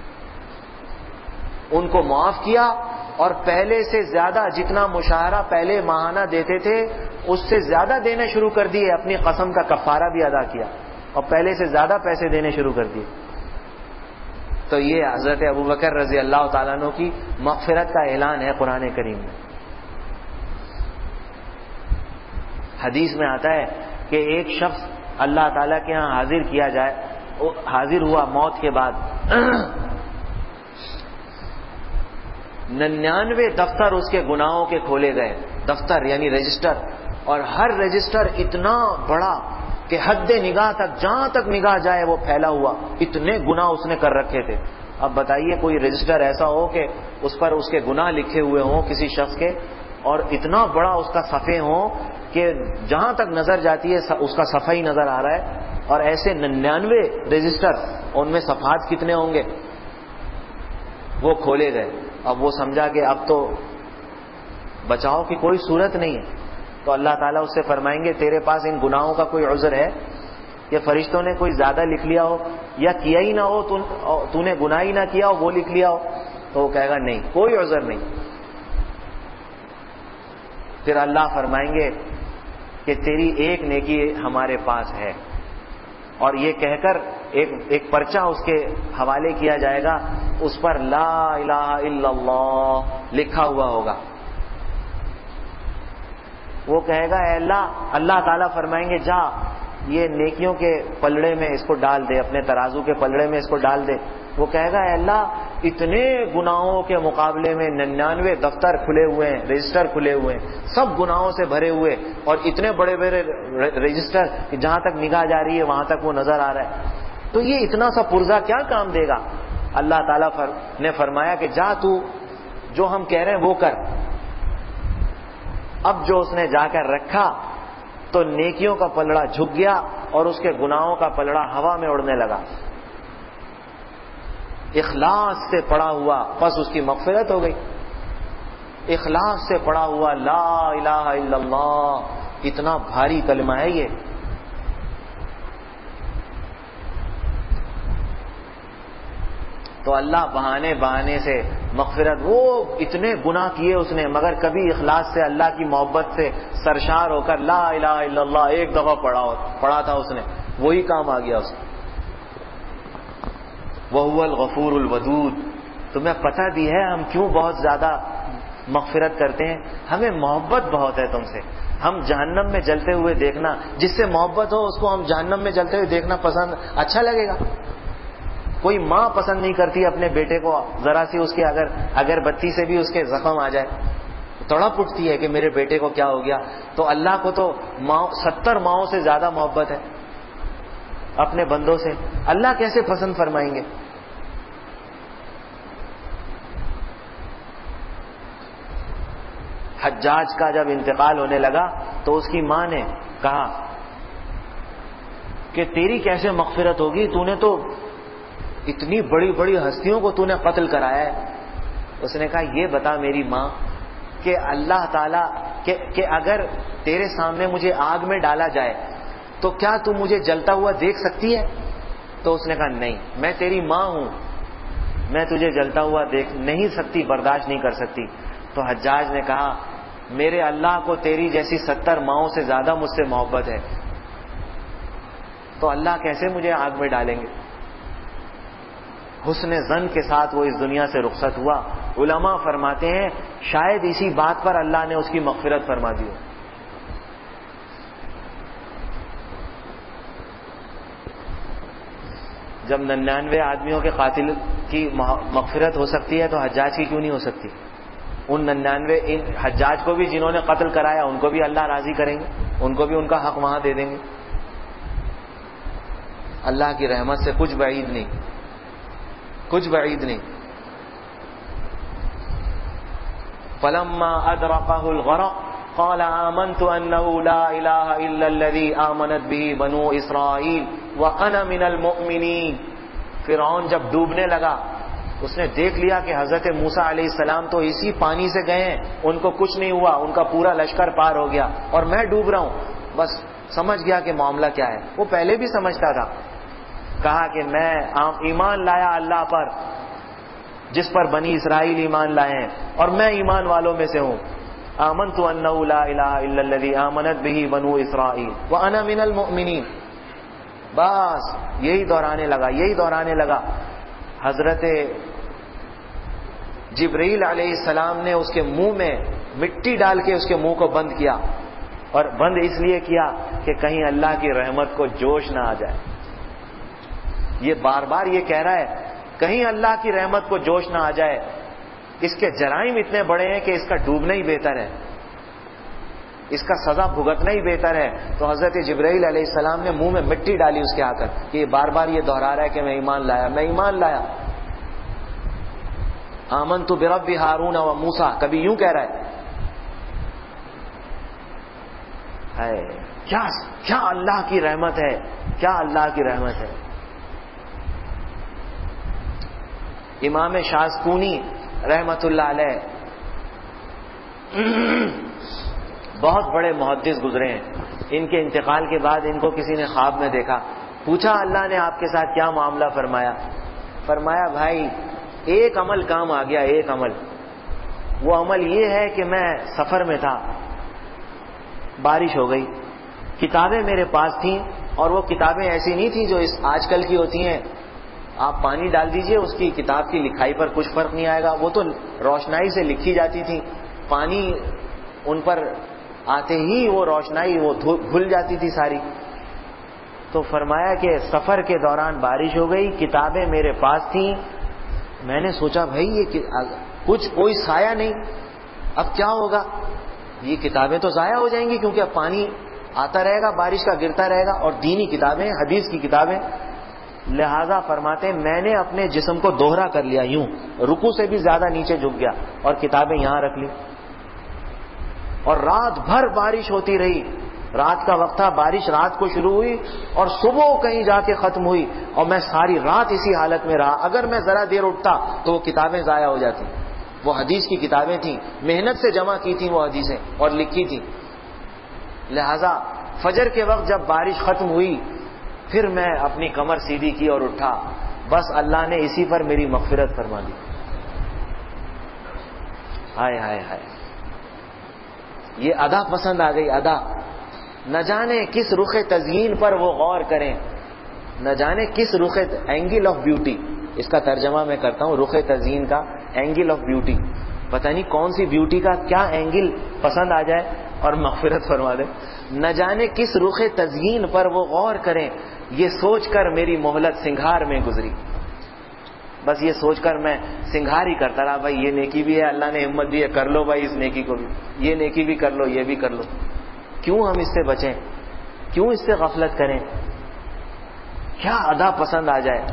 ان کو معاف کیا اور پہلے سے زیادہ, جتنا مشاہرہ پہلے ماہانہ دیتے تھے اس سے زیادہ دینے شروع کر دیے, اپنی قسم کا کفارہ بھی ادا کیا اور پہلے سے زیادہ پیسے دینے شروع کر دیے. تو یہ حضرت ابوبکر رضی اللہ تعالیٰ عنہ کی مغفرت کا اعلان ہے قرآن کریم میں. حدیث میں آتا ہے کہ ایک شخص اللہ تعالیٰ کے ہاں حاضر کیا جائے, حاضر ہوا موت کے بعد, 99 دفتر اس کے گناہوں کے کھولے گئے, دفتر یعنی رجسٹر, اور ہر رجسٹر اتنا بڑا کہ حد نگاہ تک, جہاں تک نگاہ جائے وہ پھیلا ہوا, اتنے گناہ اس نے کر رکھے تھے. اب بتائیے کوئی رجسٹر ایسا ہو کہ اس پر اس کے گناہ لکھے ہوئے ہوں کسی شخص کے, اور اتنا بڑا اس کا صفحے ہوں کہ جہاں تک نظر جاتی ہے اس کا صفحہ ہی نظر آ رہا ہے, اور ایسے 99 رجسٹر, ان میں صفحات کتنے ہوں گے, وہ کھولے گئے. اب وہ سمجھا کہ اب تو بچاؤ کی کوئی صورت نہیں ہے, تو اللہ تعالیٰ اس سے فرمائیں گے تیرے پاس ان گناہوں کا کوئی عذر ہے, کہ فرشتوں نے کوئی زیادہ لکھ لیا ہو یا کیا ہی نہ ہو, تو نے گناہ ہی نہ کیا ہو وہ لکھ لیا ہو؟ تو وہ کہے گا نہیں, کوئی عذر نہیں. پھر اللہ فرمائیں گے کہ تیری ایک نیکی ہمارے پاس ہے, اور یہ کہہ کر ایک پرچہ اس کے حوالے کیا جائے گا, اس پر لا الہ الا اللہ لکھا ہوا ہوگا. وہ کہے گا اے اللہ تعالیٰ فرمائیں گے جا یہ نیکیوں کے پلڑے میں اس کو ڈال دے, اپنے ترازو کے پلڑے میں اس کو ڈال دے. وہ کہے گا اے اللہ اتنے گناہوں کے مقابلے میں 99 دفتر کھلے ہوئے ہیں, رجسٹر کھلے ہوئے ہیں, سب گناہوں سے بھرے ہوئے, اور اتنے بڑے بڑے رجسٹر کہ جہاں تک نگاہ جا رہی ہے وہاں تک وہ نظر آ رہا ہے, تو یہ اتنا سا پرزہ کیا کام دے گا؟ اللہ تعالیٰ نے فرمایا کہ جا تو جو ہم کہہ رہے ہیں وہ کر. اب جو اس نے جا کر رکھا تو نیکیوں کا پلڑا جھک گیا اور اس کے گناہوں کا پلڑا ہوا میں اڑنے لگا. اخلاص سے پڑا ہوا, بس اس کی مغفرت ہو گئی. اخلاص سے پڑا ہوا لا الہ الا اللہ, اتنا بھاری کلمہ ہے یہ. تو اللہ بہانے سے مغفرت, وہ اتنے گناہ کیے اس نے مگر کبھی اخلاص سے اللہ کی محبت سے سرشار ہو کر لا الہ الا اللہ ایک دفعہ پڑھا تھا اس نے, وہی کام آ گیا اس کو. وَهُوَ الْغَفُورُ الْوَدُودُ. تمہیں پتہ بھی ہے ہم کیوں بہت زیادہ مغفرت کرتے ہیں؟ ہمیں محبت بہت ہے تم سے. ہم جہنم میں جلتے ہوئے دیکھنا, جس سے محبت ہو اس کو ہم جہنم میں جلتے ہوئے دیکھنا پسند, اچھا لگے گا. کوئی ماں پسند نہیں کرتی اپنے بیٹے کو ذرا سی اس کے اگر بتی سے بھی اس کے زخم آ جائے, تڑپ اٹھتی ہے کہ میرے بیٹے کو کیا ہو گیا. تو اللہ کو تو 70 ماؤں سے زیادہ محبت ہے اپنے بندوں سے. اللہ کیسے پسند فرمائیں گے؟ حجاج کا جب انتقال ہونے لگا تو اس کی ماں نے کہا کہ تیری کیسے مغفرت ہوگی, تو نے تو اتنی بڑی بڑی ہستیوں کو تو نے قتل کرایا ہے. اس نے کہا یہ بتا میری ماں کہ اللہ تعالیٰ کہ اگر تیرے سامنے مجھے آگ میں ڈالا جائے تو کیا تو مجھے جلتا ہوا دیکھ سکتی ہے؟ تو اس نے کہا نہیں, میں تیری ماں ہوں, میں تجھے جلتا ہوا دیکھ نہیں سکتی, برداشت نہیں کر سکتی. تو حجاج نے کہا میرے اللہ کو تیری جیسی 70 ماؤں سے زیادہ مجھ سے محبت ہے, تو اللہ کیسے مجھے آگ میں ڈالیں گے؟ حسن ظن کے ساتھ وہ اس دنیا سے رخصت ہوا. علماء فرماتے ہیں شاید اسی بات پر اللہ نے اس کی مغفرت فرما دی ہو. جب 99 آدمیوں کے قاتل کی مغفرت ہو سکتی ہے تو حجاج کی کیوں نہیں ہو سکتی؟ ان 99 حجاج کو بھی جنہوں نے قتل کرایا ان کو بھی اللہ راضی کریں گے، ان کو بھی ان کا حق وہاں دے دیں گے۔ اللہ کی رحمت سے کچھ بعید نہیں، کچھ بعید نہیں۔ فلما ادركه الغرق قال آمنت انه لا اله الا الذي آمنت به بنو اسرائیل وانا من المؤمنین۔ فرعون جب ڈوبنے لگا اس نے دیکھ لیا کہ حضرت موسیٰ علیہ السلام تو اسی پانی سے گئے ہیں، ان کو کچھ نہیں ہوا، ان کا پورا لشکر پار ہو گیا اور میں ڈوب رہا ہوں، بس سمجھ گیا کہ معاملہ کیا ہے۔ وہ پہلے بھی سمجھتا تھا، کہا کہ میں ایمان لایا اللہ پر جس پر بنی اسرائیل ایمان لائے ہیں اور میں ایمان والوں میں سے ہوں۔ آمنت انہ لا الہ الا الذی آمنت بہ بنو اسرائیل وانا من المؤمنین۔ بس یہی دہرانے لگا۔ حضرت جبرائیل علیہ السلام نے اس کے منہ میں مٹی ڈال کے اس کے منہ کو بند کیا، اور بند اس لیے کیا کہ کہیں اللہ کی رحمت کو جوش نہ آ جائے۔ یہ بار بار یہ کہہ رہا ہے کہیں اللہ کی رحمت کو جوش نہ آ جائے، اس کے جرائم اتنے بڑے ہیں کہ اس کا ڈوبنا ہی بہتر ہے، اس کا سزا بھگتنا ہی بہتر ہے۔ تو حضرت جبرائیل علیہ السلام نے منہ میں مٹی ڈالی اس کے آ کر کہ یہ بار بار یہ دہرا رہا ہے کہ میں ایمان لایا۔ آمنت برب ہارون و موسیٰ، کبھی یوں کہہ رہا ہے۔ کیا اللہ کی رحمت ہے، کیا اللہ کی رحمت ہے۔ امام شاذکونی رحمت اللہ علیہ بہت بڑے محدث گزرے ہیں، ان کے انتقال کے بعد ان کو کسی نے خواب میں دیکھا، پوچھا اللہ نے آپ کے ساتھ کیا معاملہ فرمایا بھائی ایک عمل کام آ گیا، ایک عمل، وہ عمل یہ ہے کہ میں سفر میں تھا، بارش ہو گئی، کتابیں میرے پاس تھیں، اور وہ کتابیں ایسی نہیں تھیں جو آج کل کی ہوتی ہیں، آپ پانی ڈال دیجئے اس کی کتاب کی لکھائی پر کچھ فرق نہیں آئے گا، وہ تو روشنائی سے لکھی جاتی تھی، پانی ان پر آتے ہی وہ روشنائی وہ گھل جاتی تھی ساری۔ تو فرمایا کہ سفر کے دوران بارش ہو گئی، کتابیں میرے پاس تھیں، میں نے سوچا بھائی یہ کچھ کوئی سایہ نہیں، اب کیا ہوگا، یہ کتابیں تو ضائع ہو جائیں گی کیونکہ اب پانی آتا رہے گا، بارش کا گرتا رہے گا، اور دینی کتابیں، حدیث کی کتابیں، لہذا فرماتے میں نے اپنے جسم کو دوہرا کر لیا، یوں رکوع سے بھی زیادہ نیچے جھک گیا اور کتابیں یہاں رکھ لی، اور رات بھر بارش ہوتی رہی، رات کا وقت تھا، بارش رات کو شروع ہوئی اور صبح کہیں جا کے ختم ہوئی، اور میں ساری رات اسی حالت میں رہا، اگر میں ذرا دیر اٹھتا تو وہ کتابیں ضائع ہو جاتی، وہ حدیث کی کتابیں تھیں، محنت سے جمع کی تھیں وہ حدیثیں اور لکھی تھیں، لہذا فجر کے وقت جب بارش ختم ہوئی پھر میں اپنی کمر سیدھی کی اور اٹھا، بس اللہ نے اسی پر میری مغفرت فرما دی۔ ہائے ہائے ہائے، یہ ادا پسند آ گئی، ادا، نہ جانے کس رخ تزیین پر وہ غور کریں، نہ جانے کس رخ، اینگل آف بیوٹی، اس کا ترجمہ میں کرتا ہوں، رخ تزیین کا اینگل آف بیوٹی، پتہ نہیں کون سی بیوٹی کا کیا اینگل پسند آ جائے اور مغفرت فرما دے، نہ جانے کس رخ تزیین پر وہ غور کریں، یہ سوچ کر میری مہلت سنگھار میں گزری، بس یہ سوچ کر میں سنگھار ہی کرتا رہا، بھائی یہ نیکی بھی ہے، اللہ نے ہمت دی ہے، کر لو بھائی اس نیکی کو بھی، یہ نیکی بھی کر لو، یہ بھی کر لو، کیوں ہم اس سے بچیں، کیوں اس سے غفلت کریں، کیا ادا پسند آ جائے۔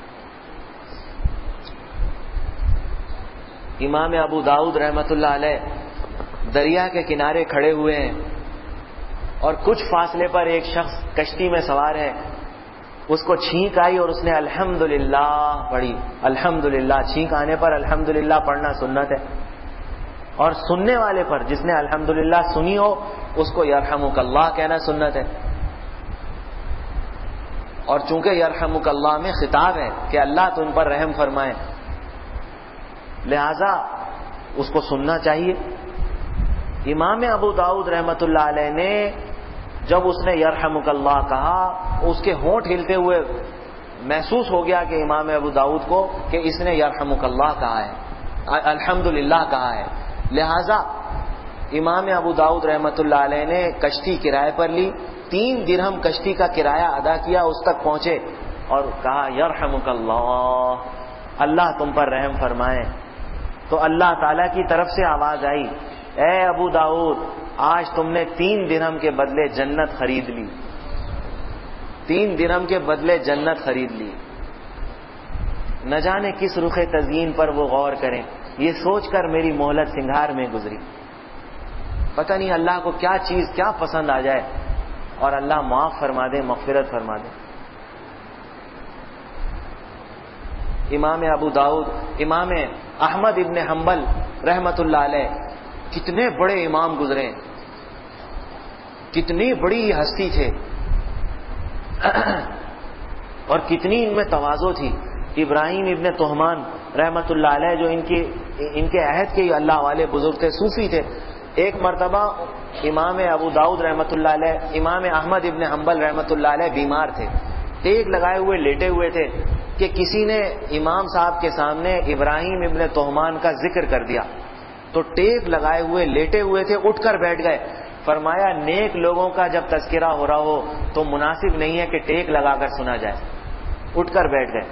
امام ابو داؤد رحمت اللہ علیہ دریا کے کنارے کھڑے ہوئے ہیں اور کچھ فاصلے پر ایک شخص کشتی میں سوار ہے، اس کو چھینک آئی اور اس نے الحمدللہ پڑھی، الحمدللہ، چھینک آنے پر الحمدللہ پڑھنا سنت ہے، اور سننے والے پر جس نے الحمدللہ سنی ہو اس کو یرحمک اللہ کہنا سنت ہے، اور چونکہ یرحمک اللہ میں خطاب ہے کہ اللہ تم پر رحم فرمائے، لہذا اس کو سننا چاہیے۔ امام ابو داؤد رحمت اللہ علیہ نے جب اس نے یرحمک اللہ کہا، اس کے ہونٹ ہلتے ہوئے محسوس ہو گیا کہ امام ابو داؤد کو کہ اس نے یرحمک اللہ کہا ہے، الحمدللہ کہا ہے، لہذا امام ابو داؤد رحمت اللہ علیہ نے کشتی کرائے پر لی، 3 درہم کشتی کا کرایہ ادا کیا، اس تک پہنچے، اور کہا یرحمک اللہ، اللہ تم پر رحم فرمائے. تو اللہ تعالیٰ کی طرف سے آواز آئی، اے ابو داؤد آج تم نے 3 درہم کے بدلے جنت خرید لی، 3 درہم کے بدلے جنت خرید لی. نہ جانے کس رخ تزیین پر وہ غور کریں، یہ سوچ کر میری مہلت سنگھار میں گزری. پتہ نہیں اللہ کو کیا چیز کیا پسند آ جائے اور اللہ معاف فرما دے، مغفرت فرما دے. امام ابو داؤد، امام احمد ابن حنبل رحمت اللہ علیہ، کتنے بڑے امام گزرے، کتنی بڑی ہستی تھے اور کتنی ان میں تواضع تھی. ابراہیم ابن طہمان رحمت اللہ علیہ جو ان کے عہد کے اللہ والے بزرگ تھے، صوفی تھے. ایک مرتبہ امام ابو داؤد رحمت اللہ علیہ، امام احمد ابن حنبل رحمت اللہ علیہ بیمار تھے، ٹیک لگائے ہوئے لیٹے ہوئے تھے کہ کسی نے امام صاحب کے سامنے ابراہیم ابن طہمان کا ذکر کر دیا تو ٹیک لگائے ہوئے لیٹے ہوئے تھے، اٹھ کر بیٹھ گئے. فرمایا نیک لوگوں کا جب تذکرہ ہو رہا ہو تو مناسب نہیں ہے کہ ٹیک لگا کر سنا جائے. اٹھ کر بیٹھ گئے.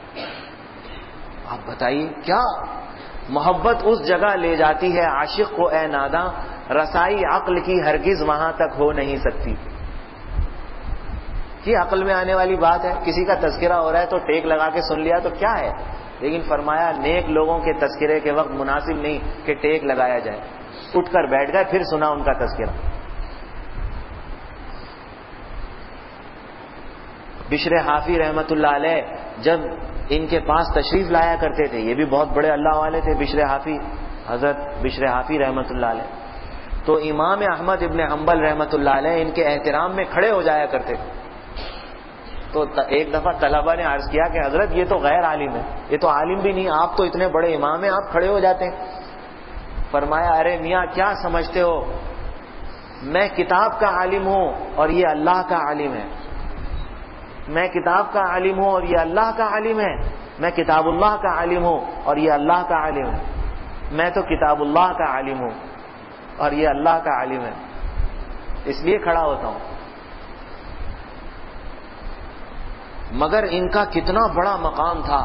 آپ بتائیے کیا محبت اس جگہ لے جاتی ہے عاشق کو اے ناداں، رسائی عقل کی ہرگز وہاں تک ہو نہیں سکتی. یہ عقل میں آنے والی بات ہے، کسی کا تذکرہ ہو رہا ہے تو ٹیک لگا کے سن لیا تو کیا ہے، لیکن فرمایا نیک لوگوں کے تذکرے کے وقت مناسب نہیں کہ ٹیک لگایا جائے. اٹھ کر بیٹھ گئے، پھر سنا ان کا تذکرہ. بشر حافی رحمت اللہ علیہ جب ان کے پاس تشریف لایا کرتے تھے، یہ بھی بہت بڑے اللہ والے تھے بشر حافی، حضرت بشر حافی رحمت اللہ علیہ، تو امام احمد ابن حنبل رحمت اللہ علیہ ان کے احترام میں کھڑے ہو جایا کرتے. تو ایک دفعہ طلبہ نے عرض کیا کہ حضرت یہ تو غیر عالم ہے، یہ تو عالم بھی نہیں، آپ تو اتنے بڑے امام ہیں، آپ کھڑے ہو جاتے ہیں. فرمایا ارے میاں کیا سمجھتے ہو، میں کتاب کا عالم ہوں اور یہ اللہ کا عالم ہے. میں کتاب کا عالم ہوں اور یہ اللہ کا عالم ہے. میں کتاب اللہ کا عالم ہوں اور یہ اللہ کا عالم ہے. میں تو کتاب اللہ کا عالم ہوں اور یہ اللہ کا عالم ہے، اس لیے کھڑا ہوتا ہوں. مگر ان کا کتنا بڑا مقام تھا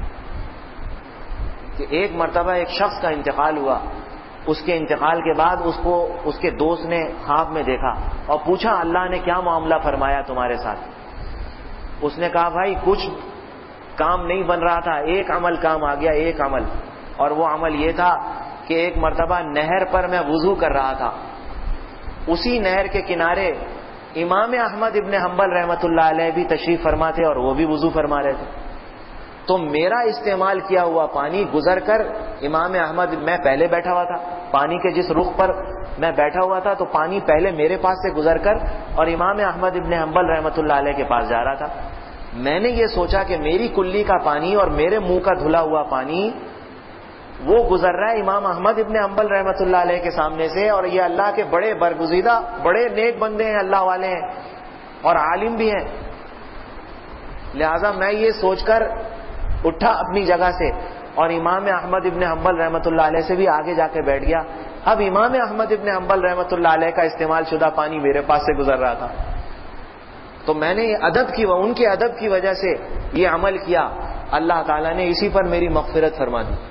کہ ایک مرتبہ ایک شخص کا انتقال ہوا. اس کے انتقال کے بعد اس کو اس کے دوست نے خواب میں دیکھا اور پوچھا اللہ نے کیا معاملہ فرمایا تمہارے ساتھ. اس نے کہا بھائی کچھ کام نہیں بن رہا تھا، ایک عمل کام آ گیا، ایک عمل، اور وہ عمل یہ تھا کہ ایک مرتبہ نہر پر میں وضو کر رہا تھا. اسی نہر کے کنارے امام احمد ابن حنبل رحمت اللہ علیہ بھی تشریف فرما تھے اور وہ بھی وضو فرما رہے تھے. تو میرا استعمال کیا ہوا پانی گزر کر امام احمد، میں پہلے بیٹھا ہوا تھا، پانی کے جس رخ پر میں بیٹھا ہوا تھا تو پانی پہلے میرے پاس سے گزر کر اور امام احمد ابن حنبل رحمت اللہ علیہ کے پاس جا رہا تھا. میں نے یہ سوچا کہ میری کلی کا پانی اور میرے منہ کا دھلا ہوا پانی وہ گزر رہا ہے امام احمد ابن حنبل رحمت اللہ علیہ کے سامنے سے، اور یہ اللہ کے بڑے برگزیدہ بڑے نیک بندے ہیں، اللہ والے ہیں اور عالم بھی ہیں. لہذا میں یہ سوچ کر اٹھا اپنی جگہ سے اور امام احمد ابن حنبل رحمت اللہ علیہ سے بھی آگے جا کے بیٹھ گیا. اب امام احمد ابن حنبل رحمت اللہ علیہ کا استعمال شدہ پانی میرے پاس سے گزر رہا تھا. تو میں نے ان کے ادب کی وجہ سے یہ عمل کیا. اللہ تعالیٰ نے اسی پر میری مغفرت فرما دی.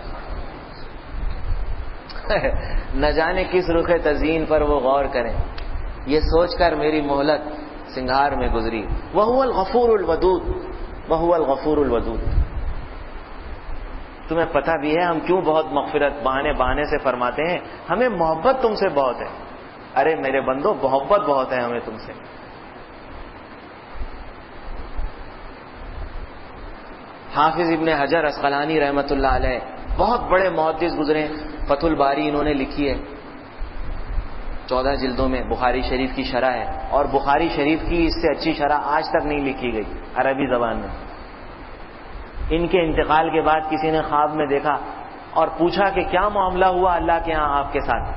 نہ جانے کس رخ تزیین پر وہ غور کریں، یہ سوچ کر میری مہلت سنگھار میں گزری. وَهُوَ الْغَفُورُ الْوَدُودُ وَهُوَ الْغَفُورُ الْوَدُودُ. تمہیں پتہ بھی ہے ہم کیوں بہت مغفرت بہانے سے فرماتے ہیں؟ ہمیں محبت تم سے بہت ہے. ارے میرے بندو محبت بہت ہے ہمیں تم سے. حافظ ابن حجر عسقلانی رحمت اللہ علیہ بہت بڑے محدث گزرے. فتح الباری انہوں نے لکھی ہے، 14 جلدوں میں بخاری شریف کی شرح ہے، اور بخاری شریف کی اس سے اچھی شرح آج تک نہیں لکھی گئی عربی زبان میں. ان کے انتقال کے بعد کسی نے خواب میں دیکھا اور پوچھا کہ کیا معاملہ ہوا اللہ کے ہاں آپ کے ساتھ.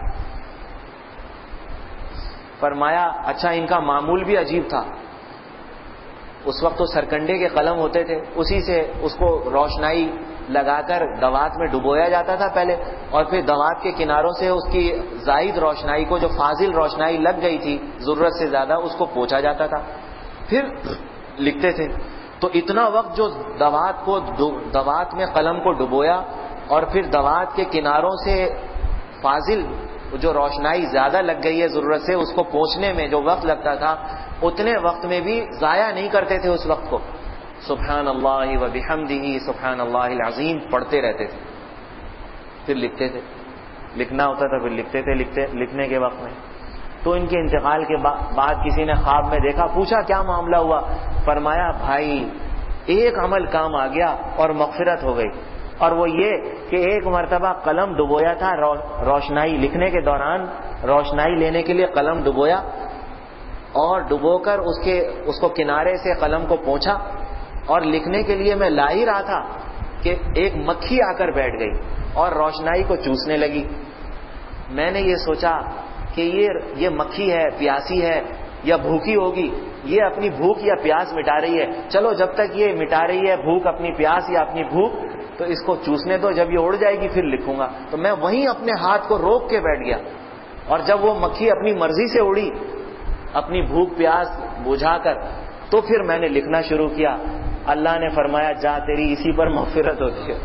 فرمایا اچھا ان کا معمول بھی عجیب تھا. اس وقت تو سرکنڈے کے قلم ہوتے تھے، اسی سے اس کو روشنائی لگا کر دوات میں ڈبویا جاتا تھا پہلے، اور پھر دوات کے کناروں سے اس کی زائد روشنائی کو، جو فاضل روشنائی لگ گئی تھی ضرورت سے زیادہ، اس کو پوچھا جاتا تھا، پھر لکھتے تھے. تو اتنا وقت جو دوات میں قلم کو ڈبویا اور پھر دوات کے کناروں سے فاضل جو روشنائی زیادہ لگ گئی ہے ضرورت سے، اس کو پہنچنے میں جو وقت لگتا تھا اتنے وقت میں بھی ضائع نہیں کرتے تھے اس وقت کو. سبحان اللہ و بحمدہ سبحان اللہ العظیم پڑھتے رہتے تھے، پھر لکھتے تھے. لکھنا ہوتا تھا پھر لکھتے تھے. لکھنے کے وقت میں تو ان کے انتقال کے بعد کسی نے خواب میں دیکھا، پوچھا کیا معاملہ ہوا؟ فرمایا بھائی ایک عمل کام آ گیا اور مغفرت ہو گئی، اور وہ یہ کہ ایک مرتبہ قلم ڈبویا تھا روشنائی لکھنے کے دوران، روشنائی لینے کے لیے قلم ڈبویا اور ڈبو کر اس کو کنارے سے قلم کو پہنچا اور لکھنے کے لیے میں لا ہی رہا تھا کہ ایک مکھی آ کر بیٹھ گئی اور روشنائی کو چوسنے لگی. میں نے یہ سوچا کہ یہ مکھی ہے، پیاسی ہے یا بھوکی ہوگی، یہ اپنی بھوک یا پیاس مٹا رہی ہے، چلو جب تک یہ مٹا رہی ہے بھوک اپنی پیاس یا اپنی بھوک تو اس کو چوسنے دو، جب یہ اڑ جائے گی پھر لکھوں گا. تو میں وہیں اپنے ہاتھ کو روک کے بیٹھ گیا، اور جب وہ مکھی اپنی مرضی سے اڑی اپنی بھوک پیاس بجھا کر تو پھر میں نے لکھنا شروع کیا. اللہ نے فرمایا جا تیری اسی پر مغفرت ہوتی ہے.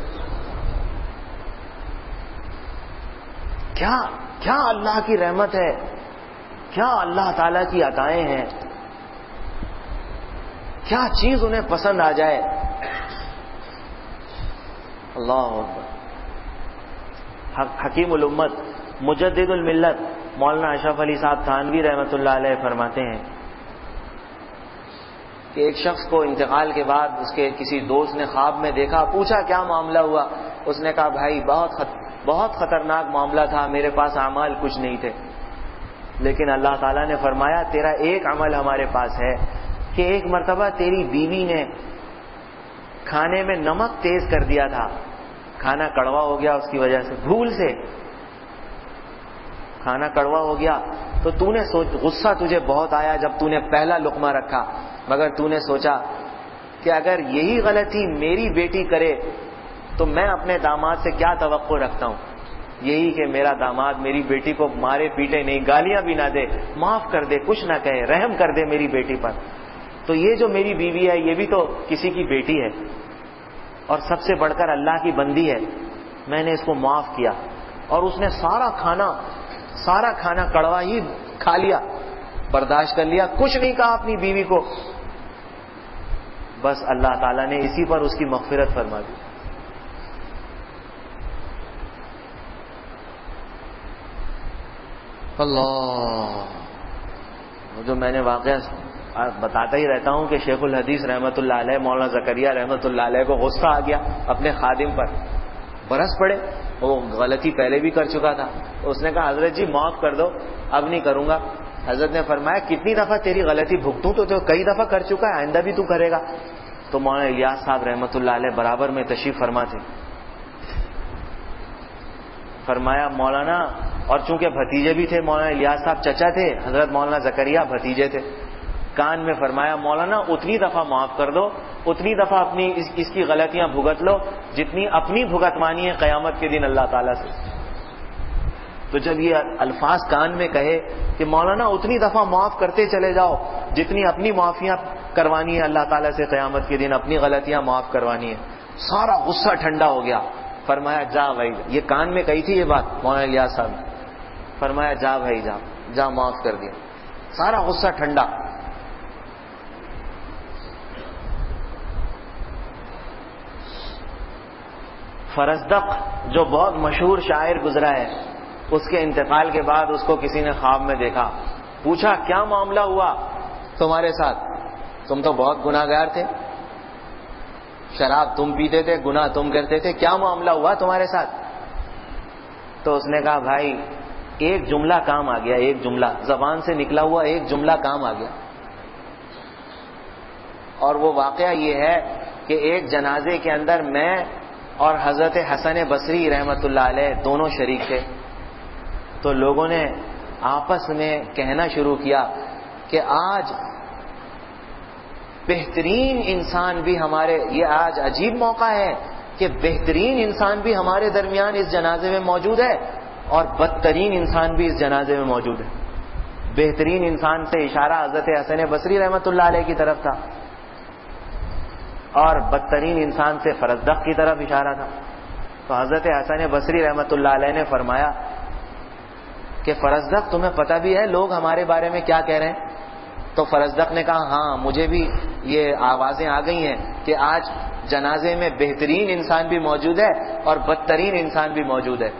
کیا اللہ کی رحمت ہے، کیا اللہ تعالی کی عطائیں ہیں، کیا چیز انہیں پسند آ جائے. اللہ اکبر. حکیم الامت مجدد الملت مولانا اشرف علی صاحب تھانوی رحمۃ اللہ علیہ فرماتے ہیں کہ ایک شخص کو انتقال کے بعد اس کے کسی دوست نے خواب میں دیکھا، پوچھا کیا معاملہ ہوا؟ اس نے کہا بھائی بہت خطرناک معاملہ تھا، میرے پاس اعمال کچھ نہیں تھے، لیکن اللہ تعالیٰ نے فرمایا تیرا ایک عمل ہمارے پاس ہے کہ ایک مرتبہ تیری بیوی نے کھانے میں نمک تیز کر دیا تھا، کھانا کڑوا ہو گیا اس کی وجہ سے، بھول سے کھانا کڑوا ہو گیا تو نے غصہ تجھے بہت آیا جب تو نے پہلا لقمہ رکھا، مگر تو نے سوچا کہ اگر یہی غلطی میری بیٹی کرے تو میں اپنے داماد سے کیا توقع رکھتا ہوں، یہی کہ میرا داماد میری بیٹی کو مارے پیٹے نہیں، گالیاں بھی نہ دے، معاف کر دے، کچھ نہ کہے، رحم کر دے میری بیٹی پر. تو یہ جو میری بیوی ہے یہ بھی تو کسی کی بیٹی ہے اور سب سے بڑھ کر اللہ کی بندی ہے، میں نے اس کو معاف کیا. اور اس نے سارا کھانا کڑوا ہی کھا لیا، برداشت کر لیا، کچھ نہیں کہا اپنی بیوی کو. بس اللہ تعالیٰ نے اسی پر اس کی مغفرت فرما دی. اللہ. جو میں نے واقعہ بتاتا ہی رہتا ہوں کہ شیخ الحدیث رحمۃ اللہ علیہ مولانا زکریا رحمۃ اللہ علیہ کو غصہ آ گیا اپنے خادم پر، برس پڑے. وہ غلطی پہلے بھی کر چکا تھا. اس نے کہا حضرت جی معاف کر دو، اب نہیں کروں گا. حضرت نے فرمایا کتنی دفعہ تیری غلطی بھگتوں؟ تو کئی دفعہ کر چکا ہے، آئندہ بھی تو کرے گا. تو مولانا الیاس صاحب رحمۃ اللہ علیہ برابر میں تشریف فرما تھے. فرمایا مولانا، اور چونکہ بھتیجے بھی تھے، مولانا الیاس صاحب چچا تھے، حضرت مولانا زکریا بھتیجے تھے، کان میں فرمایا مولانا اتنی دفعہ معاف کر دو، اتنی دفعہ اپنی اس کی غلطیاں بھگت لو جتنی اپنی بھگتمانی ہے قیامت کے دن اللہ تعالیٰ سے. تو جب یہ الفاظ کان میں کہے کہ مولانا اتنی دفعہ معاف کرتے چلے جاؤ جتنی اپنی معافیاں کروانی ہے اللہ تعالیٰ سے قیامت کے دن، اپنی غلطیاں معاف کروانی ہے، سارا غصہ ٹھنڈا ہو گیا. فرمایا جا بھائی، یہ کان میں کہی تھی یہ بات مولانا الیاس صاحب نے. فرمایا جا بھائی جا معاف کر دیا، سارا غصہ ٹھنڈا. فرزدق جو بہت مشہور شاعر گزرا ہے، اس کے انتقال کے بعد اس کو کسی نے خواب میں دیکھا، پوچھا کیا معاملہ ہوا تمہارے ساتھ؟ تم تو بہت گناہگار تھے، شراب تم پیتے تھے، گناہ تم کرتے تھے، کیا معاملہ ہوا تمہارے ساتھ؟ تو اس نے کہا بھائی ایک جملہ کام آ گیا، ایک جملہ زبان سے نکلا ہوا ایک جملہ کام آ گیا. اور وہ واقعہ یہ ہے کہ ایک جنازے کے اندر میں اور حضرت حسن بصری رحمت اللہ علیہ دونوں شریک تھے. تو لوگوں نے آپس میں کہنا شروع کیا کہ آج بہترین انسان بھی ہمارے، یہ آج عجیب موقع ہے کہ بہترین انسان بھی ہمارے درمیان اس جنازے میں موجود ہے اور بدترین انسان بھی اس جنازے میں موجود ہے. بہترین انسان سے اشارہ حضرت حسن بصری رحمت اللہ علیہ کی طرف تھا. اور بدترین انسان سے فرزدق کی طرف اشارہ تھا. تو حضرت حسن بصری رحمۃ اللہ علیہ نے فرمایا کہ فرزدق تمہیں پتہ بھی ہے لوگ ہمارے بارے میں کیا کہہ رہے ہیں؟ تو فرزدق نے کہا ہاں مجھے بھی یہ آوازیں آ گئی ہیں کہ آج جنازے میں بہترین انسان بھی موجود ہے اور بدترین انسان بھی موجود ہے.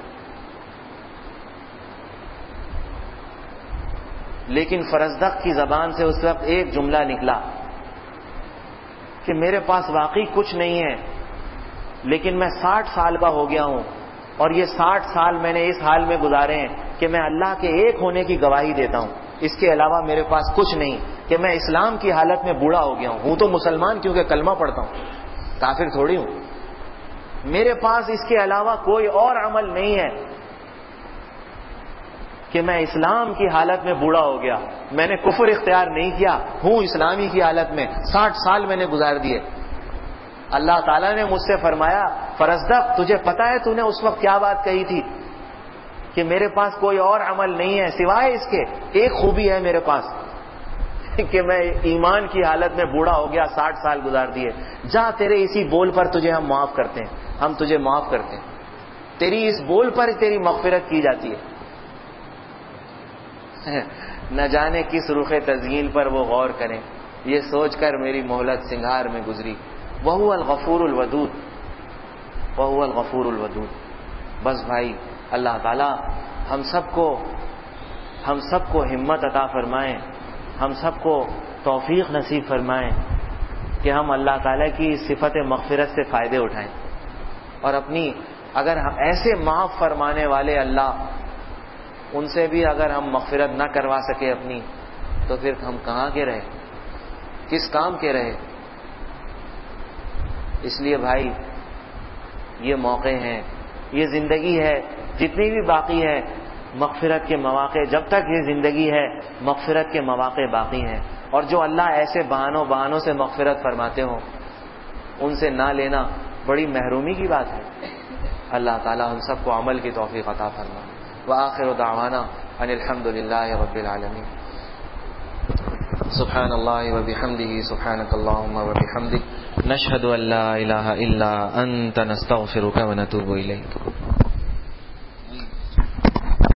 لیکن فرزدق کی زبان سے اس وقت ایک جملہ نکلا کہ میرے پاس واقعی کچھ نہیں ہے، لیکن میں 60 سال کا ہو گیا ہوں اور یہ 60 سال میں نے اس حال میں گزارے ہیں کہ میں اللہ کے ایک ہونے کی گواہی دیتا ہوں، اس کے علاوہ میرے پاس کچھ نہیں، کہ میں اسلام کی حالت میں بوڑھا ہو گیا ہوں تو مسلمان کیونکہ کلمہ پڑھتا ہوں، کافر تھوڑی ہوں. میرے پاس اس کے علاوہ کوئی اور عمل نہیں ہے کہ میں اسلام کی حالت میں بوڑھا ہو گیا، میں نے کفر اختیار نہیں کیا، ہوں اسلامی کی حالت میں، 60 سال میں نے گزار دیے. اللہ تعالیٰ نے مجھ سے فرمایا فرزدق تجھے پتا ہے تو نے اس وقت کیا بات کہی تھی کہ میرے پاس کوئی اور عمل نہیں ہے سوائے اس کے ایک خوبی ہے میرے پاس کہ میں ایمان کی حالت میں بوڑھا ہو گیا، 60 سال گزار دیے. جا تیرے اسی بول پر تجھے ہم معاف کرتے ہیں، ہم تجھے معاف کرتے ہیں، تیری اس بول پر تیری مغفرت کی جاتی ہے. نہ جانے کس رخ تزیین پر وہ غور کریں، یہ سوچ کر میری مہلت سنگھار میں گزری. وہو الغفور الودود، وہو الغفور الودود. بس بھائی اللہ تعالی ہم سب کو ہمت عطا فرمائیں، ہم سب کو توفیق نصیب فرمائیں کہ ہم اللہ تعالیٰ کی صفت مغفرت سے فائدے اٹھائیں. اور اپنی اگر ہم ایسے معاف فرمانے والے اللہ، ان سے بھی اگر ہم مغفرت نہ کروا سکے اپنی، تو پھر ہم کہاں کے رہے، کس کام کے رہے. اس لیے بھائی یہ موقع ہیں، یہ زندگی ہے، جتنی بھی باقی ہے مغفرت کے مواقع، جب تک یہ زندگی ہے مغفرت کے مواقع باقی ہیں. اور جو اللہ ایسے بہانوں سے مغفرت فرماتے ہوں ان سے نہ لینا بڑی محرومی کی بات ہے. اللہ تعالی ہم سب کو عمل کی توفیق عطا فرمائے. وآخر دعوانا ان الحمد للہ رب العالمین. سبحان اللہ وبحمدہ، سبحانک اللہم وبحمدک، نشہد ان لا الہ الا انت، نستغفرک ونتوب الیک.